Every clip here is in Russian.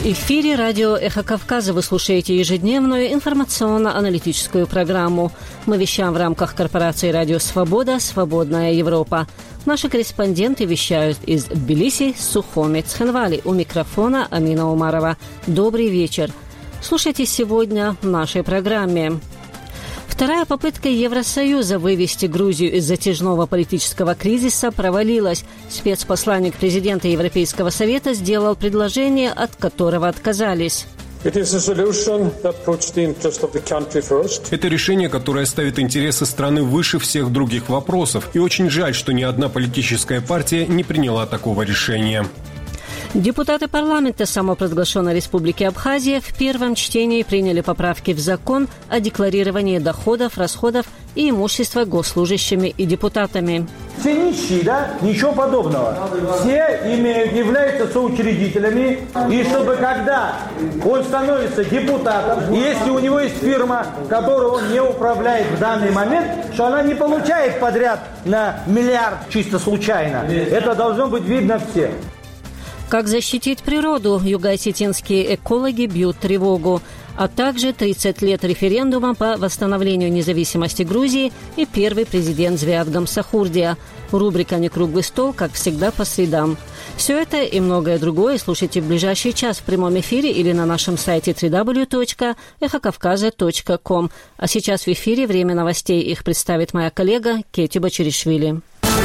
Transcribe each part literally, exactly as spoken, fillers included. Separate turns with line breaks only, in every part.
В эфире радио «Эхо Кавказа» вы слушаете ежедневную информационно-аналитическую программу. Мы вещаем в рамках корпорации «Радио Свобода. Свободная Европа». Наши корреспонденты вещают из Тбилиси, Сухуми, Цхинвали. У микрофона Амина Умарова. Добрый вечер. Слушайте сегодня в нашей программе. Вторая попытка Евросоюза вывести Грузию из затяжного политического кризиса провалилась. Спецпосланник президента Европейского совета сделал предложение, от которого отказались.
Это решение, которое ставит интересы страны выше всех других вопросов. И очень жаль, что ни одна политическая партия не приняла такого решения.
Депутаты парламента самопровозглашенной Республики Абхазия в первом чтении приняли поправки в закон о декларировании доходов, расходов и имущества госслужащими и депутатами.
Все нищие, да? Ничего подобного. Все ими являются соучредителями. И чтобы когда он становится депутатом, если у него есть фирма, которую он не управляет в данный момент, что она не получает подряд на миллиард чисто случайно. Это должно быть видно всем.
Как защитить природу? Юго-осетинские экологи бьют тревогу. А также тридцать лет референдума по восстановлению независимости Грузии и первый президент Звиат Гамсахурдия. Рубрика «Некруглый стол», как всегда, по средам. Все это и многое другое слушайте в ближайший час в прямом эфире или на нашем сайте дабл ю дабл ю дабл ю точка эхо кавказа точка ком. А сейчас в эфире время новостей. Их представит моя коллега Кетти Бачеришвили.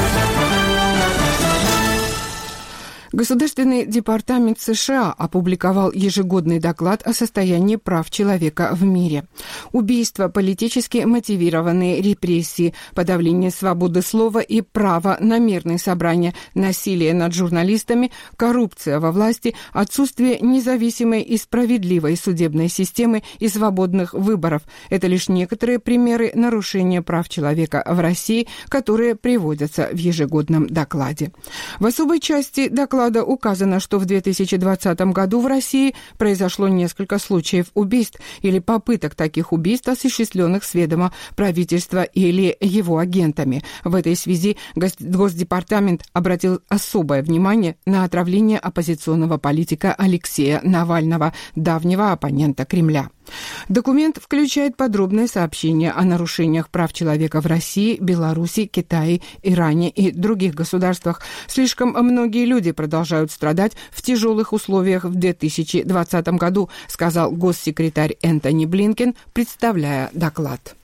Государственный департамент США опубликовал ежегодный доклад о состоянии прав человека в мире. Убийства, политически мотивированные репрессии, подавление свободы слова и права на мирные собрания, насилие над журналистами, коррупция во власти, отсутствие независимой и справедливой судебной системы и свободных выборов – это лишь некоторые примеры нарушения прав человека в России, которые приводятся в ежегодном докладе. В особой части доклада указано, что в две тысячи двадцатом году в России произошло несколько случаев убийств или попыток таких убийств, осуществленных с ведома правительства или его агентами. В этой связи Госдепартамент обратил особое внимание на отравление оппозиционного политика Алексея Навального, давнего оппонента Кремля. Документ включает подробное сообщение о нарушениях прав человека в России, Беларуси, Китае, Иране и других государствах. Слишком многие люди продолжают страдать в тяжелых условиях в две тысячи двадцатом году, сказал госсекретарь Энтони Блинкен, представляя доклад.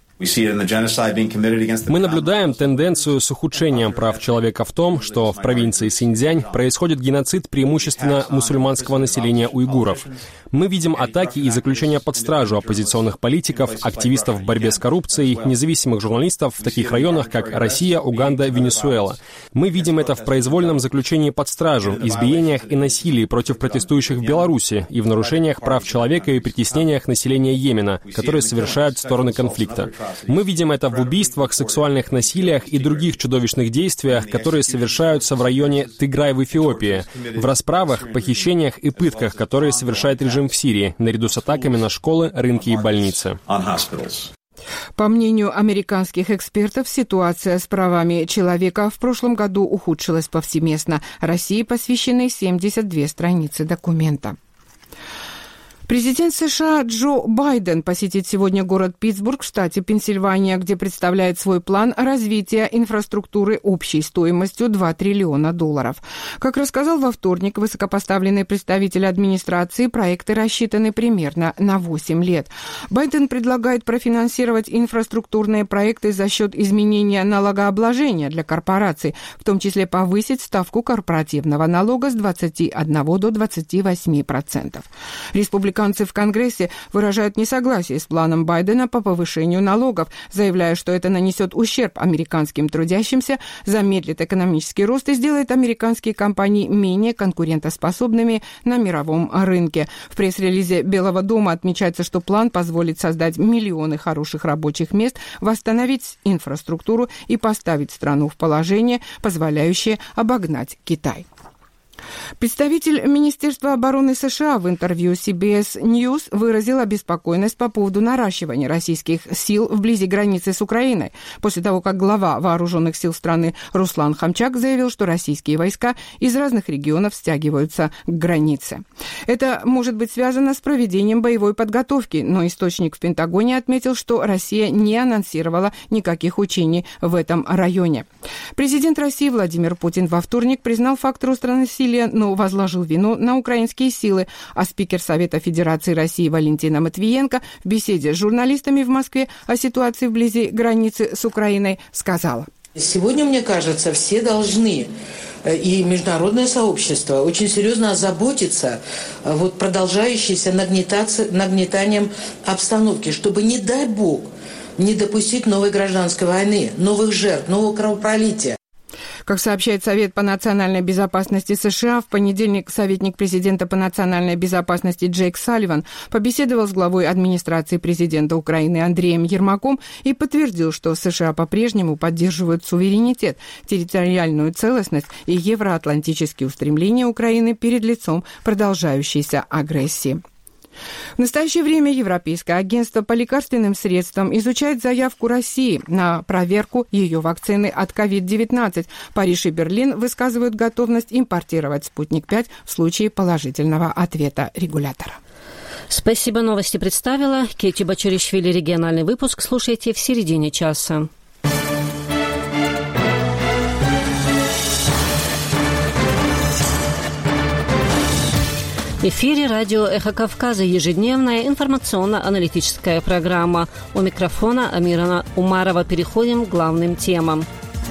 Мы наблюдаем тенденцию с ухудшением прав человека в том, что в провинции Синьцзянь происходит геноцид преимущественно мусульманского населения уйгуров. Мы видим атаки и заключения под стражу оппозиционных политиков, активистов в борьбе с коррупцией, независимых журналистов в таких районах, как Россия, Уганда, Венесуэла. Мы видим это в произвольном заключении под стражу, избиениях и насилии против протестующих в Беларуси и в нарушениях прав человека и притеснениях населения Йемена, которые совершают стороны конфликта. Мы видим это в убийствах, сексуальных насилиях и других чудовищных действиях, которые совершаются в районе Тыграй в Эфиопии, в расправах, похищениях и пытках, которые совершает режим в Сирии, наряду с атаками на школы, рынки и больницы.
По мнению американских экспертов, ситуация с правами человека в прошлом году ухудшилась повсеместно. России посвящены семьдесят две страницы документа. Президент США Джо Байден посетит сегодня город Питтсбург в штате Пенсильвания, где представляет свой план развития инфраструктуры общей стоимостью два триллиона долларов. Как рассказал во вторник высокопоставленный представитель администрации, проекты рассчитаны примерно на восемь лет. Байден предлагает профинансировать инфраструктурные проекты за счет изменения налогообложения для корпораций, в том числе повысить ставку корпоративного налога с двадцати одного до двадцати восьми процентов. Республиканцы в Конгрессе выражают несогласие с планом Байдена по повышению налогов, заявляя, что это нанесет ущерб американским трудящимся, замедлит экономический рост и сделает американские компании менее конкурентоспособными на мировом рынке. В пресс-релизе Белого дома отмечается, что план позволит создать миллионы хороших рабочих мест, восстановить инфраструктуру и поставить страну в положение, позволяющее обогнать Китай. Представитель Министерства обороны США в интервью си би эс News выразил обеспокоенность по поводу наращивания российских сил вблизи границы с Украиной, после того, как глава вооруженных сил страны Руслан Хамчак заявил, что российские войска из разных регионов стягиваются к границе. Это может быть связано с проведением боевой подготовки, но источник в Пентагоне отметил, что Россия не анонсировала никаких учений в этом районе. Президент России Владимир Путин во вторник признал факт роста насилия, но возложил вину на украинские силы, а спикер Совета Федерации России Валентина Матвиенко в беседе с журналистами в Москве о ситуации вблизи границы с Украиной сказала:
«Сегодня, мне кажется, все должны, и международное сообщество, очень серьезно озаботиться вот, продолжающейся нагнетанием обстановки, чтобы, не дай бог, не допустить новой гражданской войны, новых жертв, нового кровопролития».
Как сообщает Совет по национальной безопасности США, в понедельник советник президента по национальной безопасности Джейк Салливан побеседовал с главой администрации президента Украины Андреем Ермаком и подтвердил, что США по-прежнему поддерживают суверенитет, территориальную целостность и евроатлантические устремления Украины перед лицом продолжающейся агрессии. В настоящее время Европейское агентство по лекарственным средствам изучает заявку России на проверку ее вакцины от ковид девятнадцать. Париж и Берлин высказывают готовность импортировать «Спутник пять» в случае положительного ответа регулятора.
Спасибо, новости представила Кетти Бачуришвили. Региональный выпуск слушайте в середине часа. В эфире радио «Эхо Кавказа», ежедневная информационно-аналитическая программа. У микрофона Амира Умарова. Переходим к главным темам.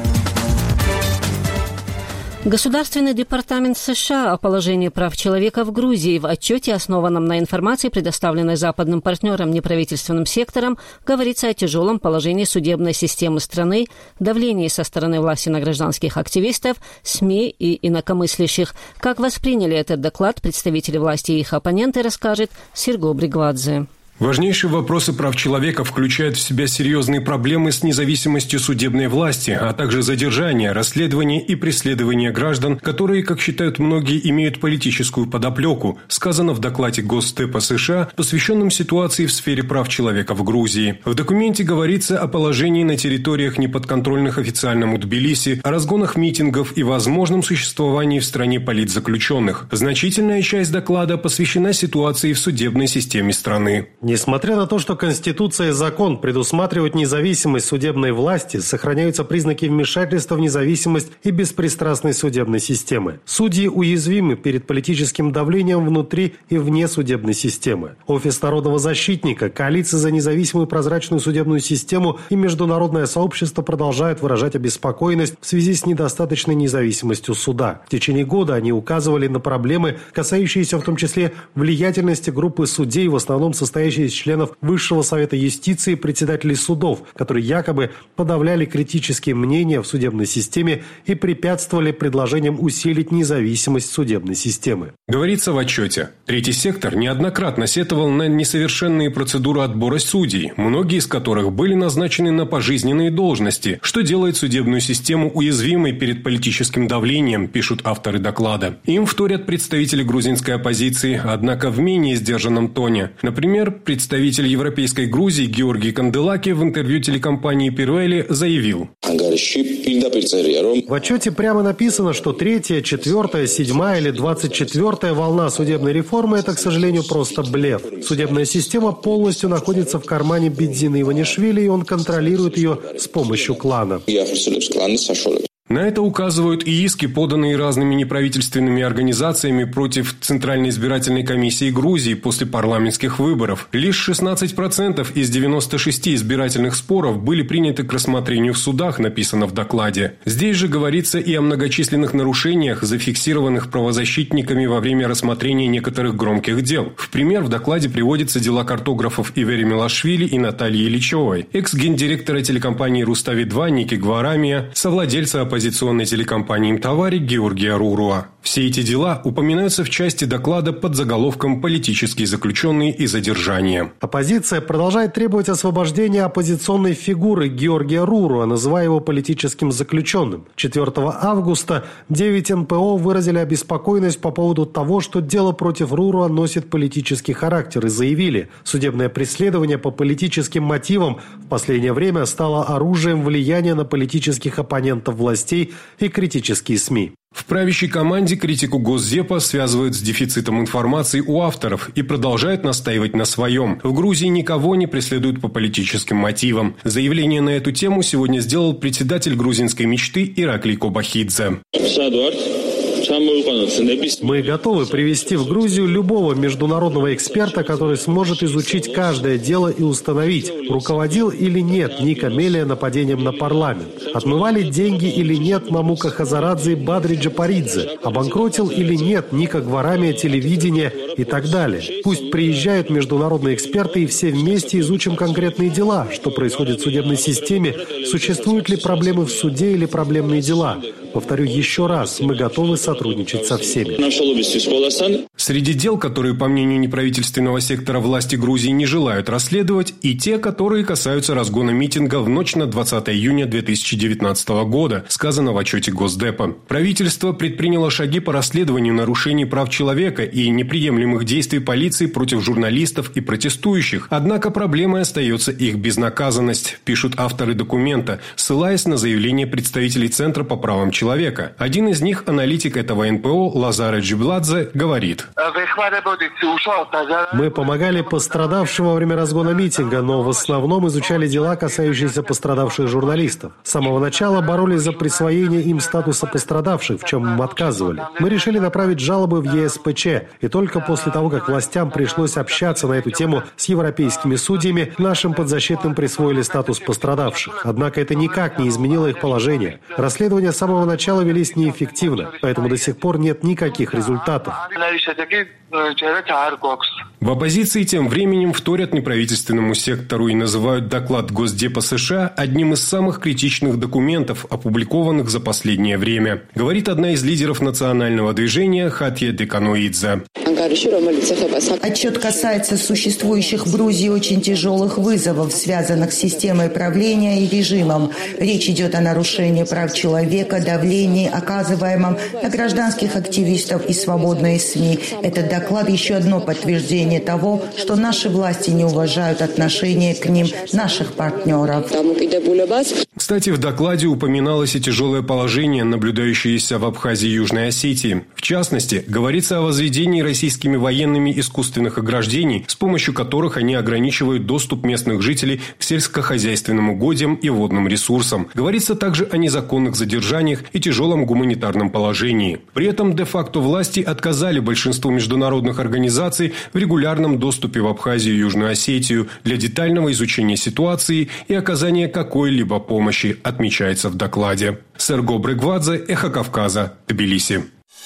Государственный департамент США о положении прав человека в Грузии в отчете, основанном на информации, предоставленной западным партнерам неправительственным сектором, говорится о тяжелом положении судебной системы страны, давлении со стороны власти на гражданских активистов, СМИ и инакомыслящих. Как восприняли этот доклад представители власти и их оппоненты, расскажет Серго Бригвадзе.
Важнейшие вопросы прав человека включают в себя серьезные проблемы с независимостью судебной власти, а также задержание, расследование и преследование граждан, которые, как считают многие, имеют политическую подоплеку, сказано в докладе Госдепа США, посвященном ситуации в сфере прав человека в Грузии. В документе говорится о положении на территориях, неподконтрольных официальному Тбилиси, о разгонах митингов и возможном существовании в стране политзаключенных. Значительная часть доклада посвящена ситуации в судебной системе страны.
Несмотря на то, что Конституция и закон предусматривают независимость судебной власти, сохраняются признаки вмешательства в независимость и беспристрастность судебной системы. Судьи уязвимы перед политическим давлением внутри и вне судебной системы. Офис народного защитника, коалиция за независимую и прозрачную судебную систему и международное сообщество продолжают выражать обеспокоенность в связи с недостаточной независимостью суда. В течение года они указывали на проблемы, касающиеся в том числе влиятельности группы судей, в основном состоящей из членов Высшего совета юстиции и председателей судов, которые якобы подавляли критические мнения в судебной системе и препятствовали предложениям усилить независимость судебной системы.
Говорится в отчете. Третий сектор неоднократно сетовал на несовершенные процедуры отбора судей, многие из которых были назначены на пожизненные должности, что делает судебную систему уязвимой перед политическим давлением, пишут авторы доклада. Им вторят представители грузинской оппозиции, однако в менее сдержанном тоне. Например, представитель Европейской Грузии Георгий Канделаки в интервью телекомпании Пируэли заявил:
в отчете прямо написано, что третья, четвертая, седьмая или двадцать четвертая волна судебной реформы – это, к сожалению, просто блеф. Судебная система полностью находится в кармане Бедзина Иванишвили, и он контролирует ее с помощью клана.
На это указывают и иски, поданные разными неправительственными организациями против Центральной избирательной комиссии Грузии после парламентских выборов. Лишь шестнадцать процентов из девяноста шести избирательных споров были приняты к рассмотрению в судах, написано в докладе. Здесь же говорится и о многочисленных нарушениях, зафиксированных правозащитниками во время рассмотрения некоторых громких дел. В пример в докладе приводятся дела картографов Ивери Милашвили и Натальи Ильичевой, экс-гендиректора телекомпании «Рустави-два» Ники Гварамия, совладельца оппозиции оппозиционной телекомпании «Мтавари» Георгия Руруа. Все эти дела упоминаются в части доклада под заголовком «Политические заключенные и задержания».
Оппозиция продолжает требовать освобождения оппозиционной фигуры Георгия Руруа, называя его политическим заключенным. четвёртого августа девять эн пэ о выразили обеспокоенность по поводу того, что дело против Руруа носит политический характер, и заявили, судебное преследование по политическим мотивам в последнее время стало оружием влияния на политических оппонентов властей и критические СМИ.
В правящей команде критику Госдепа связывают с дефицитом информации у авторов и продолжают настаивать на своем. В Грузии никого не преследуют по политическим мотивам. Заявление на эту тему сегодня сделал председатель грузинской мечты Ираклий Кобахидзе.
Мы готовы привести в Грузию любого международного эксперта, который сможет изучить каждое дело и установить, руководил или нет Ника Мелия нападением на парламент, отмывали деньги или нет Мамука Хазарадзе и Бадри Джапаридзе, обанкротил или нет Ника Гварамия телевидение и так далее. Пусть приезжают международные эксперты и все вместе изучим конкретные дела, что происходит в судебной системе, существуют ли проблемы в суде или проблемные дела. Повторю еще раз, мы готовы сотрудничать со всеми.
Среди дел, которые, по мнению неправительственного сектора власти Грузии, не желают расследовать, и те, которые касаются разгона митинга в ночь на двадцатое июня две тысячи девятнадцатого года, сказано в отчете Госдепа. Правительство предприняло шаги по расследованию нарушений прав человека и неприемлемых действий полиции против журналистов и протестующих, однако проблемой остается их безнаказанность, пишут авторы документа, ссылаясь на заявление представителей Центра по правам человека. Один из них, аналитик этого эн пэ о Лазаре Джибладзе, говорит:
«Мы помогали пострадавшим во время разгона митинга, но в основном изучали дела, касающиеся пострадавших журналистов. С самого начала боролись за присвоение им статуса пострадавших, в чем им отказывали. Мы решили направить жалобы в е эс пэ че, и только после того, как властям пришлось общаться на эту тему с европейскими судьями, нашим подзащитным присвоили статус пострадавших. Однако это никак не изменило их положение. Расследования с самого начала велись неэффективно, поэтому до сих пор нет никаких результатов».
В оппозиции тем временем вторят неправительственному сектору и называют доклад Госдепа США одним из самых критичных документов, опубликованных за последнее время, говорит одна из лидеров национального движения Хатье Деканоидзе.
Отчет касается существующих в Грузии очень тяжелых вызовов, связанных с системой правления и режимом. Речь идет о нарушении прав человека, давлении, оказываемом на гражданских активистов и свободные СМИ. Этот доклад – еще одно подтверждение того, что наши власти не уважают отношение к ним наших партнеров.
Кстати, в докладе упоминалось и тяжелое положение, наблюдающееся в Абхазии и Южной Осетии. В частности, говорится о возведении российскими военными искусственных ограждений, с помощью которых они ограничивают доступ местных жителей к сельскохозяйственным угодьям и водным ресурсам. Говорится также о незаконных задержаниях и тяжелом гуманитарном положении. При этом де-факто власти отказали большинству международных организаций в регулярном доступе в Абхазию и Южную Осетию для детального изучения ситуации и оказания какой-либо помощи, отмечается в докладе. Серго Брегвадзе, Эхо Кавказа, Тбилиси.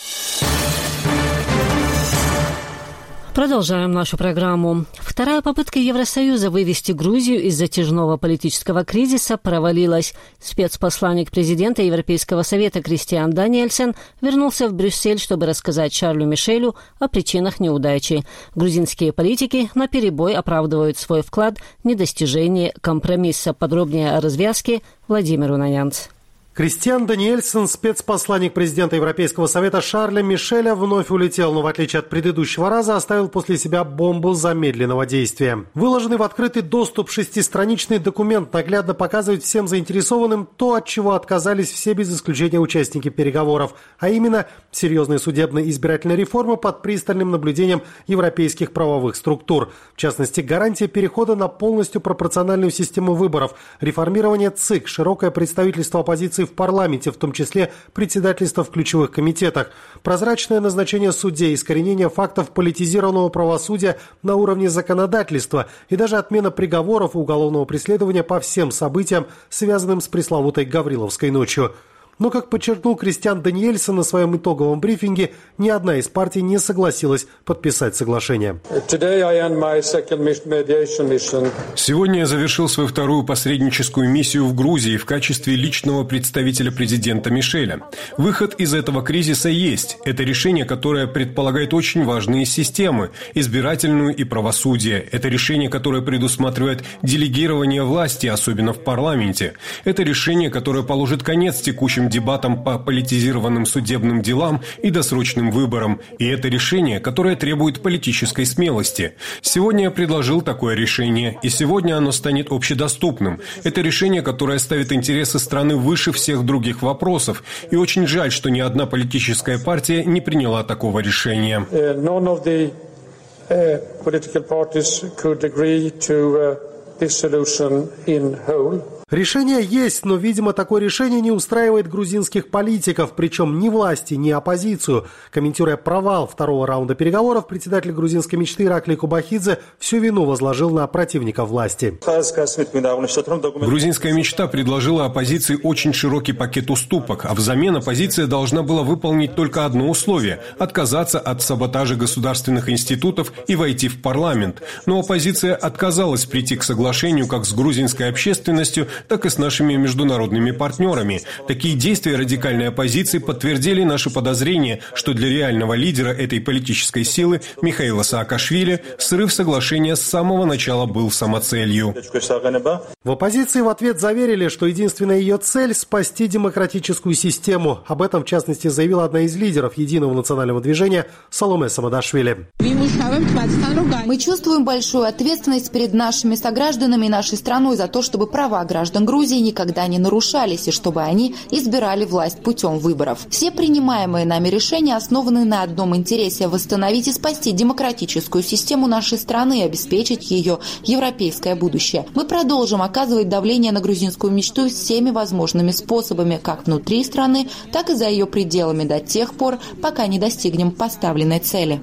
Продолжаем нашу программу. Вторая попытка Евросоюза вывести Грузию из затяжного политического кризиса провалилась. Спецпосланник президента Европейского совета Кристиан Даниэльсен вернулся в Брюссель, чтобы рассказать Шарлю Мишелю о причинах неудачи. Грузинские политики наперебой оправдывают свой вклад в недостижение компромисса. Подробнее о развязке Владимир Унанянц.
Кристиан Даниэльсен, спецпосланник президента Европейского совета Шарля Мишеля, вновь улетел, но в отличие от предыдущего раза оставил после себя бомбу замедленного действия. Выложенный в открытый доступ шестистраничный документ наглядно показывает всем заинтересованным то, от чего отказались все без исключения участники переговоров, а именно серьезные судебные и избирательные реформы под пристальным наблюдением европейских правовых структур. В частности, гарантия перехода на полностью пропорциональную систему выборов, реформирование ЦИК, широкое представительство оппозиции в парламенте, в том числе председательство в ключевых комитетах, прозрачное назначение судей, искоренение фактов политизированного правосудия на уровне законодательства и даже отмена приговоров и уголовного преследования по всем событиям, связанным с пресловутой Гавриловской ночью. Но, как подчеркнул Кристиан Даниэльсон на своем итоговом брифинге, ни одна из партий не согласилась подписать соглашение.
Сегодня я завершил свою вторую посредническую миссию в Грузии в качестве личного представителя президента Мишеля. Выход из этого кризиса есть. Это решение, которое предполагает очень важные системы – избирательную и правосудие. Это решение, которое предусматривает делегирование власти, особенно в парламенте. Это решение, которое положит конец текущим дебатам по политизированным судебным делам и досрочным выборам. И это решение, которое требует политической смелости. Сегодня я предложил такое решение, и сегодня оно станет общедоступным. Это решение, которое ставит интересы страны выше всех других вопросов. И очень жаль, что ни одна политическая партия не приняла такого решения.
Решение есть, но, видимо, такое решение не устраивает грузинских политиков, причем ни власти, ни оппозицию. Комментируя провал второго раунда переговоров, председатель грузинской мечты Ираклий Кубахидзе всю вину возложил на противников власти.
Грузинская мечта предложила оппозиции очень широкий пакет уступок, а взамен оппозиция должна была выполнить только одно условие – отказаться от саботажа государственных институтов и войти в парламент. Но оппозиция отказалась прийти к соглашению как с грузинской общественностью, так и с нашими международными партнерами. Такие действия радикальной оппозиции подтвердили наши подозрения, что для реального лидера этой политической силы Михаила Саакашвили срыв соглашения с самого начала был самоцелью.
В оппозиции в ответ заверили, что единственная ее цель – спасти демократическую систему. Об этом, в частности, заявила одна из лидеров Единого национального движения Саломе Самадашвили.
Мы чувствуем большую ответственность перед нашими согражданами и нашей страной за то, чтобы права граждан Грузии никогда не нарушались и чтобы они избирали власть путем выборов. Все принимаемые нами решения основаны на одном интересе – восстановить и спасти демократическую систему нашей страны и обеспечить ее европейское будущее. Мы продолжим оказывать давление на грузинскую мечту всеми возможными способами, как внутри страны, так и за ее пределами до тех пор, пока не достигнем поставленной цели.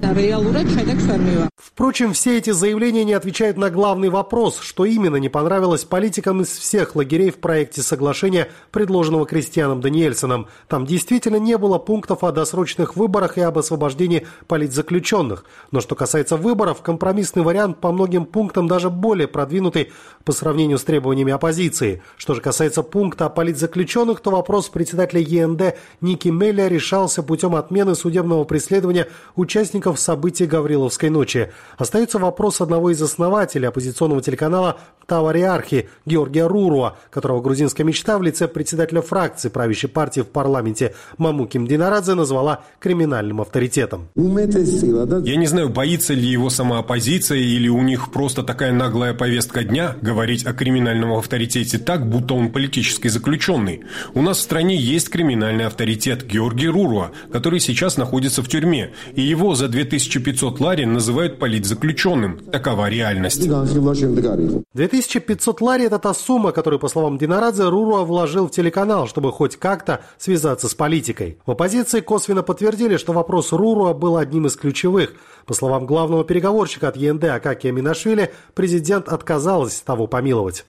Впрочем, все эти заявления не отвечают на главный вопрос, что именно не понравилось политикам из всех лагерей в проекте соглашения, предложенного Кристианом Даниэльсоном. Там действительно не было пунктов о досрочных выборах и об освобождении политзаключенных. Но что касается выборов, компромиссный вариант по многим пунктам даже более продвинутый по сравнению с требованиями оппозиции. Что же касается пункта о политзаключенных, то вопрос председателя ЕНД Ники Мелля решался путем отмены судебного преследования участников событий Гавриловской ночи. Остается вопрос одного из основателей оппозиционного телеканала «Тавариархи» Георгия Руруа, которого грузинская мечта в лице председателя фракции правящей партии в парламенте Мамуки Мдинарадзе назвала криминальным авторитетом.
Я не знаю, боится ли его сама оппозиция или у них просто такая наглая повестка дня говорить о криминальном авторитете так, будто он политический заключенный. У нас в стране есть криминальный авторитет Георгий Руруа, который сейчас находится в тюрьме, и его за две тысячи пятьсот лари называют политзаключенным. Такова реальность.
две тысячи пятьсот лари – это та сумма, которую, по словам Динарадзе, Руруа вложил в телеканал, чтобы хоть как-то связаться с политикой. В оппозиции косвенно подтвердили, что вопрос Руруа был одним из ключевых. По словам главного переговорщика от ЕНД Акакия Минашвили, президент отказалась того помиловать.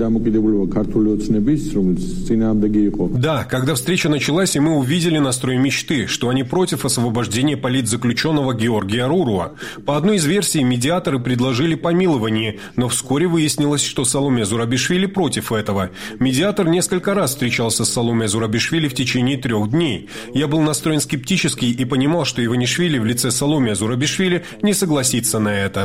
Да, когда встреча началась, и мы увидели настрой мечты, что они против освобождения политзаключенного Георгия Руруа. По одной из версий, медиаторы предложили помилование, но вскоре выяснилось, что Саломе Зурабишвили против этого. Медиатор несколько раз встречался с Саломе Зурабишвили в течение трех дней. Я был настроен скептически и понимал, что Иванишвили в лице Саломе Зурабишвили не согласится на это.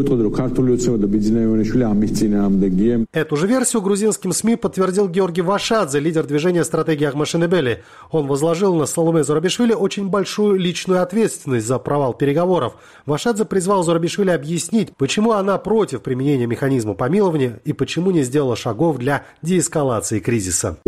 Эту же версию грузинским СМИ подтвердил Георгий Вашадзе, лидер движения «Стратегия Ахмашенебели». Он возложил на Саломе Зурабишвили очень большую личную ответственность за провал переговоров. Вашадзе призвал Зурабишвили объяснить, почему она против применения механизма помилования и почему не сделала шагов для деэскалации кризиса.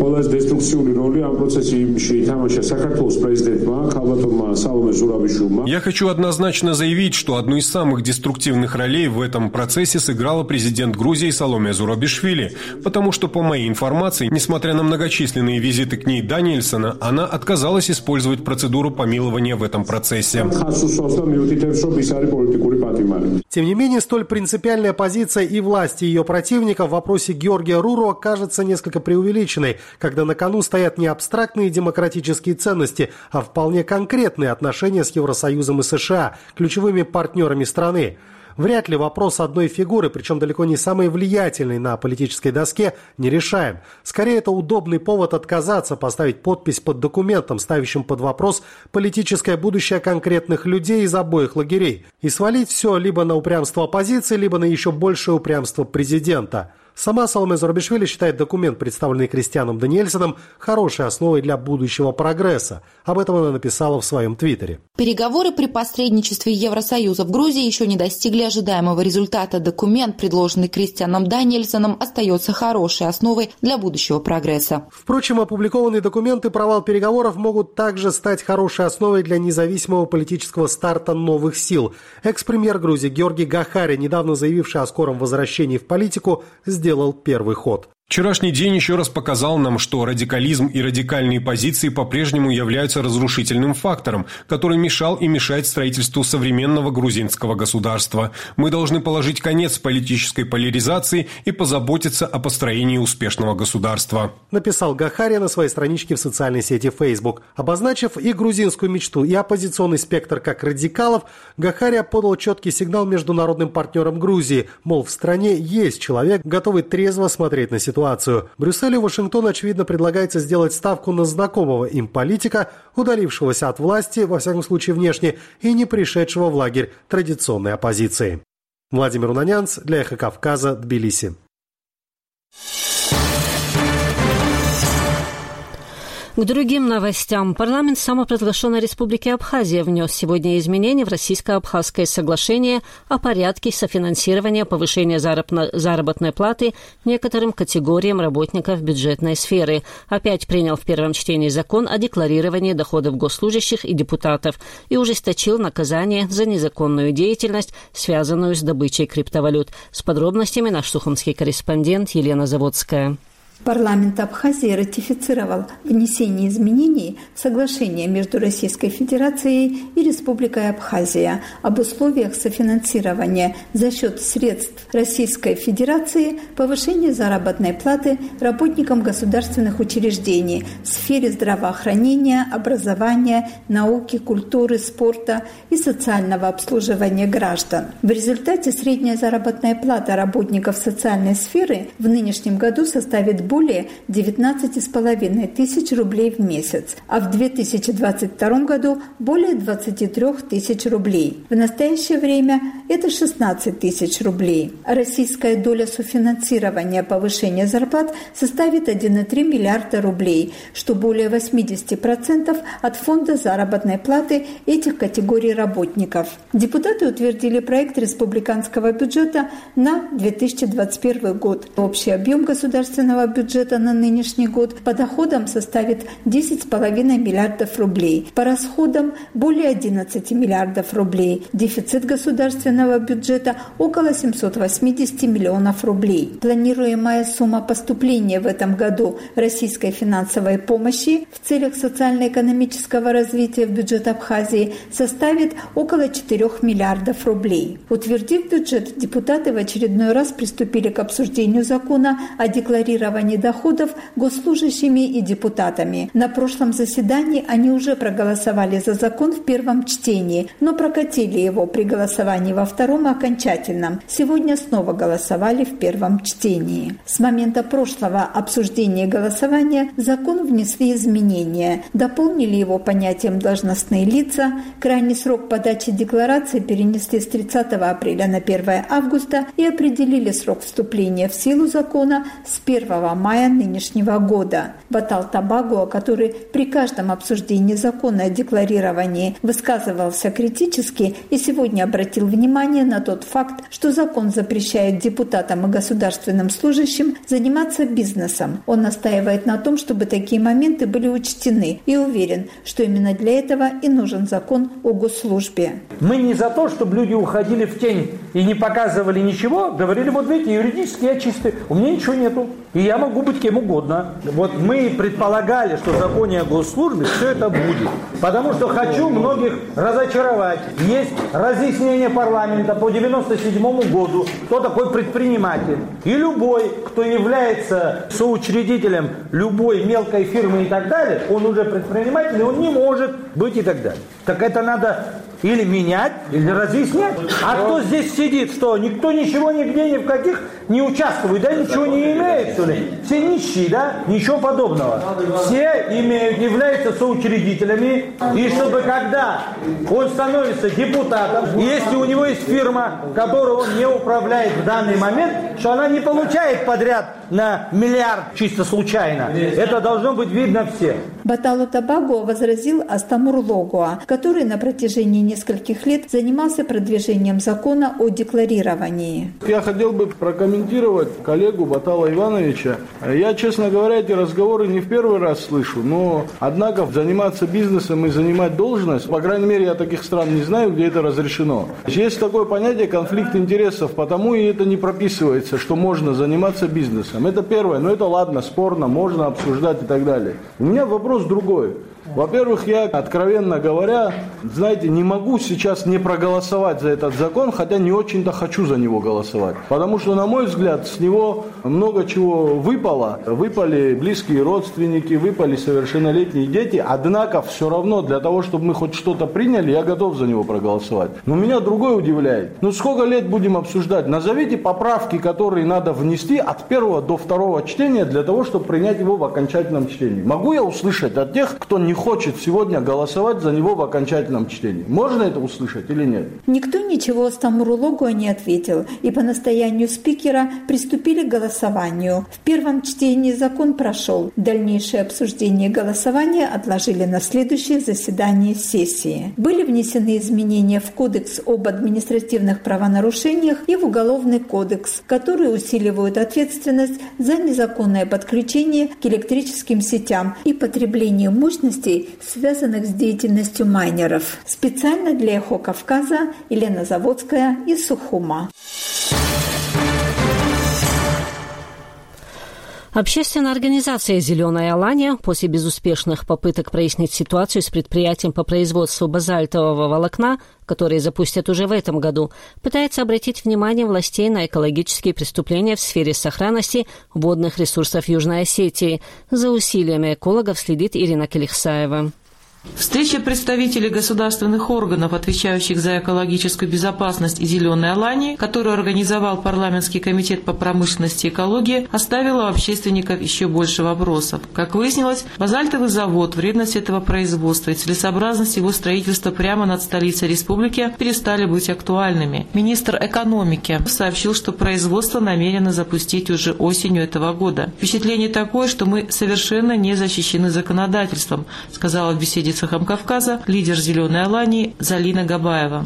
Я хочу однозначно заявить, что одну из самых деструктивных ролей в этом процессе сыграла президент Грузии Саломе Зурабишвили, потому что, по моей информации, несмотря на многочисленные визиты к ней Даниэльсона, она отказалась использовать процедуру помилования в этом процессе.
Тем не менее, столь принципиальная позиция и власти, и ее противников в вопросе Георгия Руруа кажется несколько преувеличенной, когда на кону стоят не абстрактные демократические ценности, а вполне конкретные отношения с Евросоюзом и США, ключевыми партнерами страны. Вряд ли вопрос одной фигуры, причем далеко не самой влиятельной на политической доске, не решаем. Скорее, это удобный повод отказаться поставить подпись под документом, ставящим под вопрос политическое будущее конкретных людей из обоих лагерей, и свалить все либо на упрямство оппозиции, либо на еще большее упрямство президента. Сама Саломе Зурабишвили считает документ, представленный Кристианом Даниэльсоном, хорошей основой для будущего прогресса. Об этом она написала в своем твиттере.
Переговоры при посредничестве Евросоюза в Грузии еще не достигли ожидаемого результата. Документ, предложенный Кристианом Даниэльсоном, остается хорошей основой для будущего прогресса.
Впрочем, опубликованные документы и провал переговоров могут также стать хорошей основой для независимого политического старта новых сил. Экс-премьер Грузии Георгий Гахари, недавно заявивший о скором возвращении в политику, сделал сделал первый ход.
Вчерашний день еще раз показал нам, что радикализм и радикальные позиции по-прежнему являются разрушительным фактором, который мешал и мешает строительству современного грузинского государства. Мы должны положить конец политической поляризации и позаботиться о построении успешного государства.
Написал Гахари на своей страничке в социальной сети Facebook. Обозначив и грузинскую мечту, и оппозиционный спектр как радикалов, Гахари подал четкий сигнал международным партнерам Грузии, мол, в стране есть человек, готовый трезво смотреть на ситуацию. Брюсселю и Вашингтону, очевидно, предлагается сделать ставку на знакомого им политика, удалившегося от власти, во всяком случае внешне, и не пришедшего в лагерь традиционной оппозиции. Владимир Унанянц для «Эхо Кавказа», Тбилиси.
К другим новостям. Парламент самопровозглашенной Республики Абхазия внес сегодня изменения в Российско-Абхазское соглашение о порядке софинансирования повышения заработной платы некоторым категориям работников бюджетной сферы. Опять принял в первом чтении закон о декларировании доходов госслужащих и депутатов и ужесточил наказание за незаконную деятельность, связанную с добычей криптовалют. С подробностями наш сухумский корреспондент Елена Заводская.
Парламент Абхазии ратифицировал внесение изменений в соглашение между Российской Федерацией и Республикой Абхазия об условиях софинансирования за счет средств Российской Федерации повышения заработной платы работникам государственных учреждений в сфере здравоохранения, образования, науки, культуры, спорта и социального обслуживания граждан. В результате средняя заработная плата работников социальной сферы в нынешнем году составит более девятнадцать с половиной тысяч рублей в месяц, а в две тысячи двадцать втором году более двадцать три тысяч рублей. В настоящее время это шестнадцать тысяч рублей. Российская доля софинансирования повышения зарплат составит один целых три миллиарда рублей, что более восемьдесят процентов от фонда заработной платы этих категорий работников. Депутаты утвердили проект республиканского бюджета на две тысячи двадцать первый год. Общий объем государственного бюджета бюджета на нынешний год по доходам составит десять целых пять десятых миллиардов рублей, по расходам более одиннадцать миллиардов рублей. Дефицит государственного бюджета около семьсот восемьдесят миллионов рублей. Планируемая сумма поступления в этом году российской финансовой помощи в целях социально-экономического развития в бюджет Абхазии составит около четырёх миллиардов рублей. Утвердив бюджет, депутаты в очередной раз приступили к обсуждению закона о декларировании доходов госслужащими и депутатами. На прошлом заседании они уже проголосовали за закон в первом чтении, но прокатили его при голосовании во втором и окончательном. Сегодня снова голосовали в первом чтении. С момента прошлого обсуждения и голосования в закон внесли изменения. Дополнили его понятием «должностные лица», крайний срок подачи декларации перенесли с тридцатого апреля на первое августа и определили срок вступления в силу закона с первого мая нынешнего года. Батал Табагуа, который при каждом обсуждении закона о декларировании высказывался критически и сегодня обратил внимание на тот факт, что закон запрещает депутатам и государственным служащим заниматься бизнесом. Он настаивает на том, чтобы такие моменты были учтены и уверен, что именно для этого и нужен закон о госслужбе.
Мы не за то, чтобы люди уходили в тень и не показывали ничего, говорили, вот видите, юридически я чистый, у меня ничего нету, и я могу быть кем угодно. Вот мы предполагали, что в законе о госслужбе все это будет, потому что хочу многих разочаровать. Есть разъяснение парламента регламента по девяносто седьмому году, кто такой предприниматель. И любой, кто является соучредителем любой мелкой фирмы и так далее, он уже предприниматель, и он не может быть и так далее. Так это надо или менять, или разъяснять. А кто здесь сидит, что никто ничего нигде ни в каких не участвует, да, ничего не имеет, что ли? Все нищие, да? Ничего подобного. Все имеют, являются соучредителями, и чтобы когда он становится депутатом, если у него есть фирма, которую он не управляет в данный момент, что она не получает подряд на миллиард чисто случайно. Это должно быть видно всем.
Баталу Табаго возразил Астамур Логуа, который на протяжении нескольких лет занимался продвижением закона о декларировании.
Я хотел бы прокомментировать коллегу Батала Ивановича. Я, честно говоря, эти разговоры не в первый раз слышу, но, однако, заниматься бизнесом и занимать должность, по крайней мере, я таких стран не знаю, где это разрешено. Есть такое понятие конфликт интересов, потому и это не прописывается, что можно заниматься бизнесом. Это первое, но это ладно, спорно, можно обсуждать и так далее. У меня вопрос другой. Во-первых, я, откровенно говоря, знаете, не могу сейчас не проголосовать за этот закон, хотя не очень-то хочу за него голосовать. Потому что, на мой взгляд, с него много чего выпало. Выпали близкие родственники, выпали совершеннолетние дети. Однако, все равно, для того, чтобы мы хоть что-то приняли, я готов за него проголосовать. Но меня другое удивляет. Ну, сколько лет будем обсуждать? Назовите поправки, которые надо внести от первого до второго чтения для того, чтобы принять его в окончательном чтении. Могу я услышать от тех, кто не хочет сегодня голосовать за него в окончательном чтении? Можно это услышать или нет?
Никто ничего Астамуру Логуа не ответил, и по настоянию спикера приступили к голосованию. В первом чтении закон прошел. Дальнейшее обсуждение голосования отложили на следующее заседание сессии. Были внесены изменения в Кодекс об административных правонарушениях и в Уголовный кодекс, которые усиливают ответственность за незаконное подключение к электрическим сетям и потребление мощностей, связанных с деятельностью майнеров. Специально для «Эхо Кавказа» Елена Заводская из Сухума.
Общественная организация «Зеленая Алания» после безуспешных попыток прояснить ситуацию с предприятием по производству базальтового волокна, которые запустят уже в этом году, пытается обратить внимание властей на экологические преступления в сфере сохранности водных ресурсов Южной Осетии. За усилиями экологов следит Ирина Келихсаева.
Встреча представителей государственных органов, отвечающих за экологическую безопасность и «Зеленой Алании», которую организовал парламентский комитет по промышленности и экологии, оставила у общественников еще больше вопросов. Как выяснилось, базальтовый завод, вредность этого производства и целесообразность его строительства прямо над столицей республики перестали быть актуальными. Министр экономики сообщил, что производство намерено запустить уже осенью этого года. Впечатление такое, что мы совершенно не защищены законодательством, сказала в беседе с «Эхом Кавказа» лидер «Зеленой Алании» Залина Габаева.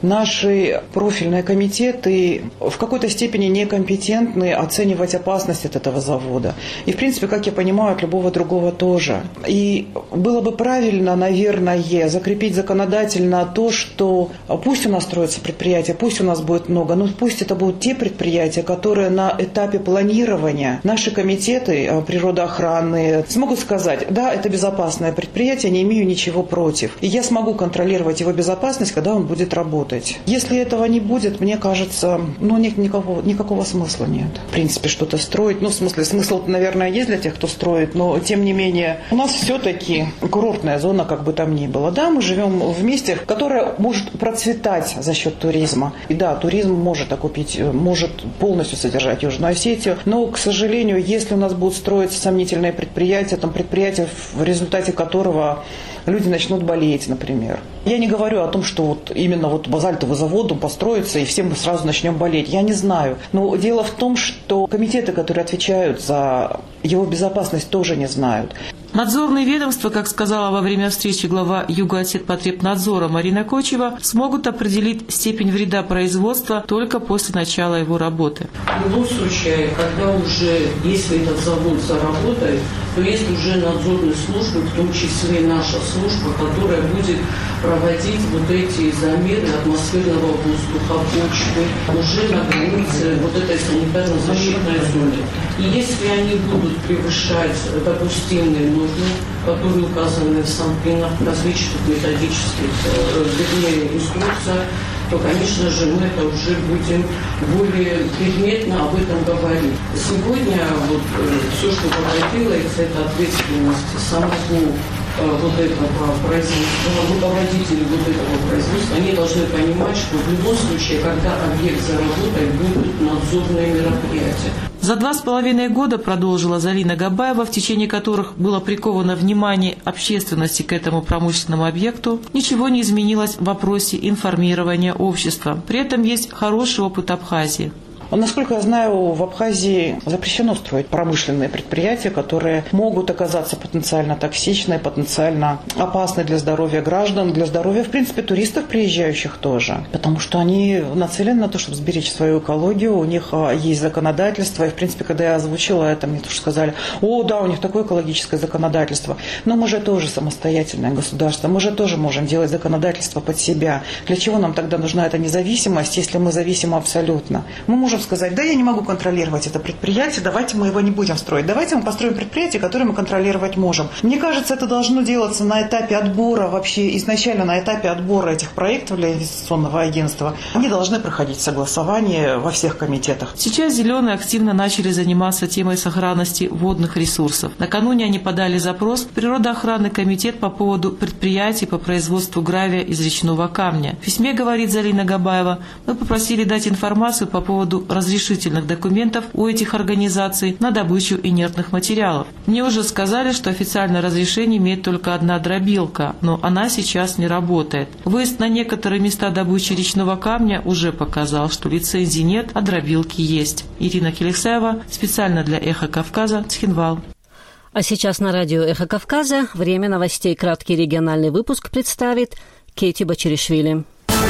Наши профильные комитеты в какой-то степени некомпетентны оценивать опасность от этого завода. И, в принципе, как я понимаю, от любого другого тоже. И было бы правильно, наверное, закрепить законодательно то, что пусть у нас строятся предприятия, пусть у нас будет много, но пусть это будут те предприятия, которые на этапе планирования наши комитеты природоохраны смогут сказать: да, это безопасное предприятие, не имею ничего против. И я смогу контролировать его безопасность, когда он будет работать. Если этого не будет, мне кажется, ну, нет никакого, никакого смысла нет. В принципе, что-то строить. Ну, в смысле, смысл, наверное, есть для тех, кто строит, но, тем не менее, у нас все-таки курортная зона, как бы там ни было. Да, мы живем в месте, которое может процветать за счет туризма. И да, туризм может окупить, может полностью содержать Южную Осетию, но, к сожалению, если у нас будут строиться сомнительные предприятия, там предприятия, в результате которого люди начнут болеть, например. Я не говорю о том, что вот именно вот базальтовый завод он построится и все мы сразу начнем болеть. Я не знаю. Но дело в том, что комитеты, которые отвечают за его безопасность, тоже не знают.
Надзорные ведомства, как сказала во время встречи глава Югоосетпотребнадзора Марина Кочева, смогут определить степень вреда производства только после начала его работы.
В любом случае, когда уже, если этот завод заработает, то есть уже надзорные службы, в том числе и наша служба, которая будет проводить вот эти замеры атмосферного воздуха, почвы, уже на границе вот этой санитарно-защитной зоны. И если они будут превышать допустимые нормы, которые указаны в санпинах, различных методических, вернее, инструкциях, то, конечно же, мы это уже будем более предметно об этом говорить. Сегодня вот все, что говорилось, это ответственность самого вот этого производства, руководители вот этого производства, они должны понимать, что в любом случае, когда объект заработает, будут надзорные мероприятия.
За два с половиной года, продолжила Зарина Габаева, в течение которых было приковано внимание общественности к этому промышленному объекту, ничего не изменилось в вопросе информирования общества. При этом есть хороший опыт Абхазии.
Насколько я знаю, в Абхазии запрещено строить промышленные предприятия, которые могут оказаться потенциально токсичны, потенциально опасны для здоровья граждан, для здоровья, в принципе, туристов, приезжающих тоже. Потому что они нацелены на то, чтобы сберечь свою экологию, у них есть законодательство. И, в принципе, когда я озвучила это, мне тоже сказали: о, да, у них такое экологическое законодательство. Но мы же тоже самостоятельное государство, мы же тоже можем делать законодательство под себя. Для чего нам тогда нужна эта независимость, если мы зависимы абсолютно? Мы можем сказать: да, я не могу контролировать это предприятие, давайте мы его не будем строить. Давайте мы построим предприятие, которое мы контролировать можем. Мне кажется, это должно делаться на этапе отбора, вообще изначально на этапе отбора этих проектов для инвестиционного агентства. Они должны проходить согласование во всех комитетах.
Сейчас «Зеленые» активно начали заниматься темой сохранности водных ресурсов. Накануне они подали запрос в Природоохранный комитет по поводу предприятий по производству гравия из речного камня. В письме, говорит Зарина Габаева, мы попросили дать информацию по поводу разрешительных документов у этих организаций на добычу инертных материалов. Мне уже сказали, что официальное разрешение имеет только одна дробилка, но она сейчас не работает. Выезд на некоторые места добычи речного камня уже показал, что лицензии нет, а дробилки есть. Ирина Келексаева, специально для «Эхо Кавказа», Цхинвал.
А сейчас на радио «Эхо Кавказа» время новостей. Краткий региональный выпуск представит Кейти Бачеришвили.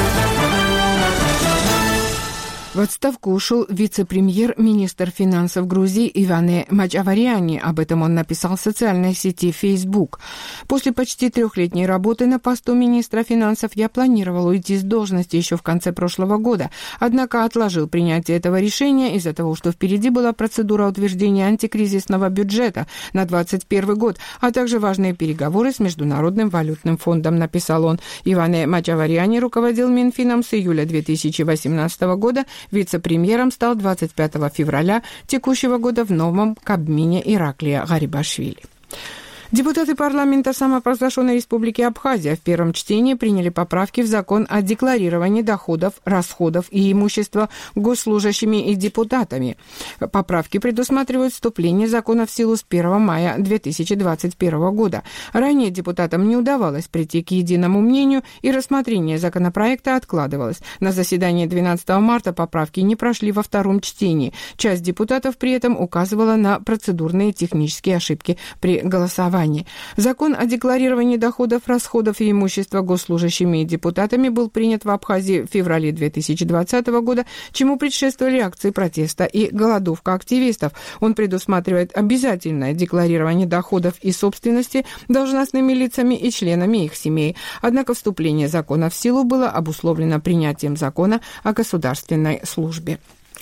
В отставку ушел вице-премьер-министр финансов Грузии Иване Маджаваряни. Об этом он написал в социальной сети Facebook. После почти трехлетней работы на посту министра финансов я планировал уйти с должности еще в конце прошлого года, однако отложил принятие этого решения из-за того, что впереди была процедура утверждения антикризисного бюджета на двадцать первый год, а также важные переговоры с Международным валютным фондом, написал он. Иване Маджаваряни руководил Минфином с июля две тысячи восемнадцатого года. Вице-премьером стал двадцать пятого февраля текущего года в новом Кабмине Ираклия Гарибашвили. Депутаты парламента самопровозглашенной Республики Абхазия в первом чтении приняли поправки в закон о декларировании доходов, расходов и имущества госслужащими и депутатами. Поправки предусматривают вступление закона в силу с первого мая две тысячи двадцать первого года. Ранее депутатам не удавалось прийти к единому мнению, и рассмотрение законопроекта откладывалось. На заседании двенадцатого марта поправки не прошли во втором чтении. Часть депутатов при этом указывала на процедурные и технические ошибки при голосовании. Закон о декларировании доходов, расходов и имущества госслужащими и депутатами был принят в Абхазии в феврале две тысячи двадцатого года, чему предшествовали акции протеста и голодовка активистов. Он предусматривает обязательное декларирование доходов и собственности должностными лицами и членами их семей. Однако вступление закона в силу было обусловлено принятием закона о государственной службе.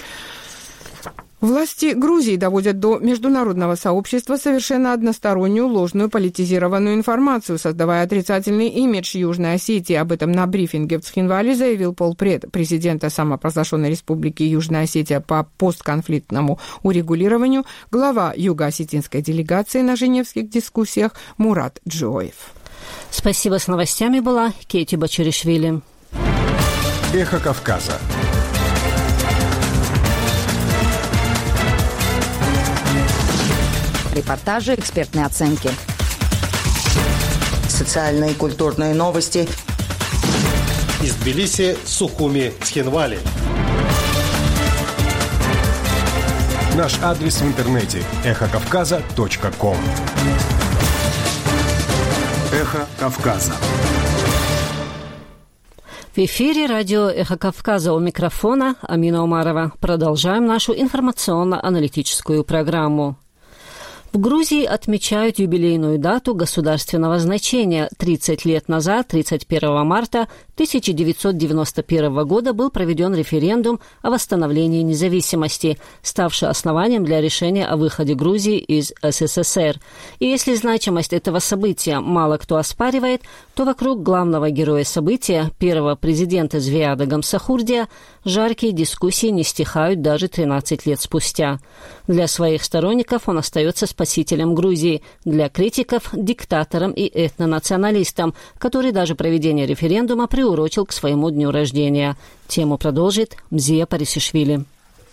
Власти Грузии доводят до международного сообщества совершенно одностороннюю, ложную, политизированную информацию, создавая отрицательный имидж Южной Осетии. Об этом на брифинге в Цхинвале заявил полпред президента самопровозглашенной Республики Южная Осетия по постконфликтному урегулированию, глава юго-осетинской делегации на женевских дискуссиях Мурат Джоев.
Спасибо. С новостями была Кейти Бачеришвили.
Эхо Кавказа.
Репортажи, экспертные оценки.
Социальные и культурные новости.
Из Тбилиси, Сухуми, Цхинвали.
Наш адрес в интернете – эхо кавказа точка ком. Эхо Кавказа.
В эфире радио «Эхо Кавказа», у микрофона Амина Умарова. Продолжаем нашу информационно-аналитическую программу. В Грузии отмечают юбилейную дату государственного значения. тридцать лет назад, тридцать первого марта тысяча девятьсот девяносто первого года, был проведен референдум о восстановлении независимости, ставший основанием для решения о выходе Грузии из СССР. И если значимость этого события мало кто оспаривает, то вокруг главного героя события, первого президента Звияда Гамсахурдия, жаркие дискуссии не стихают даже тринадцать лет спустя. Для своих сторонников он остается спасителем Грузии, для критиков – диктатором и этнонационалистом, который даже проведение референдума приурочил к своему дню рождения. Тему продолжит Мзия Парисишвили.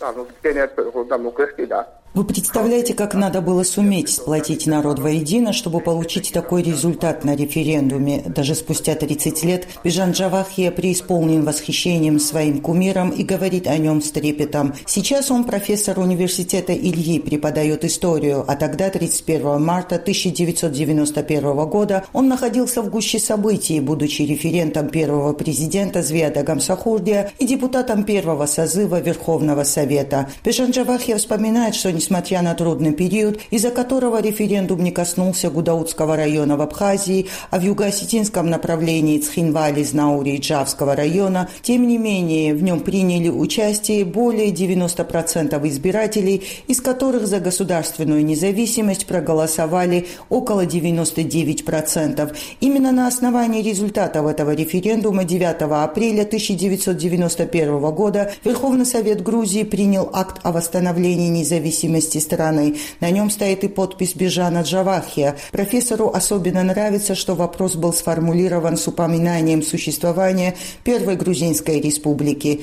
Вы представляете, как надо было суметь сплотить народ воедино, чтобы получить такой результат на референдуме? Даже спустя тридцать лет Бижан Джавахия преисполнен восхищением своим кумиром и говорит о нем с трепетом. Сейчас он профессор университета Ильи, преподает историю, а тогда, тридцать первого марта тысяча девятьсот девяносто первого года, он находился в гуще событий, будучи референтом первого президента Звияда Гамсахурдия и депутатом первого созыва Верховного Совета. Бижан Джавахия вспоминает, что несмотря на трудный период, из-за которого референдум не коснулся Гудаутского района в Абхазии, а в юго-осетинском направлении Цхинвали, Знаури и Джавского района, тем не менее в нем приняли участие более девяноста процентов избирателей, из которых за государственную независимость проголосовали около девяноста девяти процентов. Именно на основании результатов этого референдума девятого апреля тысяча девятьсот девяносто первого года Верховный Совет Грузии принял акт о восстановлении независимости страны. На нем стоит и подпись Бижана Джавахия. Профессору особенно нравится, что вопрос был сформулирован с упоминанием существования Первой Грузинской Республики.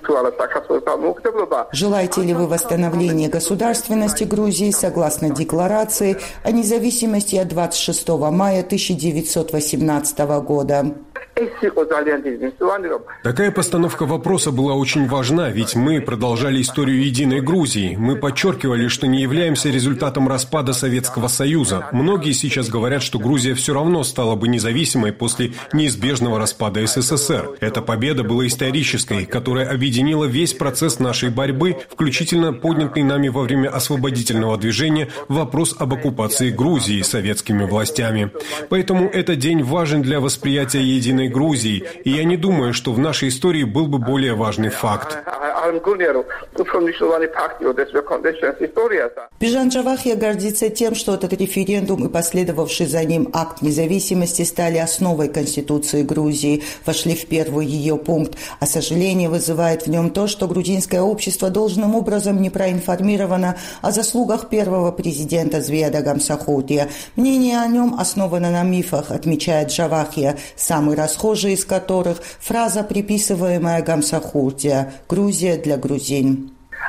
Желаете ли вы восстановления государственности Грузии согласно декларации о независимости от двадцать шестого мая тысяча девятьсот восемнадцатого года?
Такая постановка вопроса была очень важна, ведь мы продолжали историю единой Грузии. Мы подчеркивали, что не являемся результатом распада Советского Союза. Многие сейчас говорят, что Грузия все равно стала бы независимой после неизбежного распада СССР. Эта победа была исторической, которая объединила весь процесс нашей борьбы, включительно поднятый нами во время освободительного движения вопрос об оккупации Грузии советскими властями. Поэтому этот день важен для восприятия единой Грузии, и я не думаю, что в нашей истории был бы более важный факт.
Бижан Джавахия гордится тем, что этот референдум и последовавший за ним акт независимости стали основой Конституции Грузии, вошли в первый ее пункт, а сожаление вызывает в нем то, что грузинское общество должным образом не проинформировано о заслугах первого президента Звияда Гамсахурдия. Мнение о нем основано на мифах, отмечает Джавахия, самый расхожий из которых фраза, приписываемая Гамсахурдия «Грузия для грузин».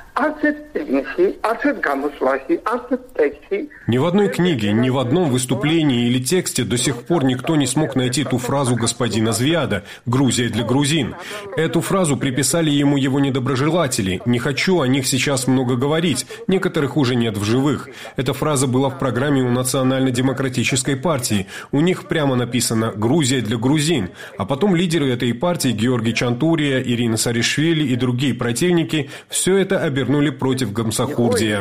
Ни в одной книге, ни в одном выступлении или тексте до сих пор никто не смог найти ту фразу господина Звияда «Грузия для грузин». Эту фразу приписали ему его недоброжелатели. Не хочу о них сейчас много говорить, некоторых уже нет в живых. Эта фраза была в программе у Национально-демократической партии. У них прямо написано «Грузия для грузин». А потом лидеры этой партии Георгий Чантурия, Ирина Саришвили и другие противники все это обернули против Гамсахурдия.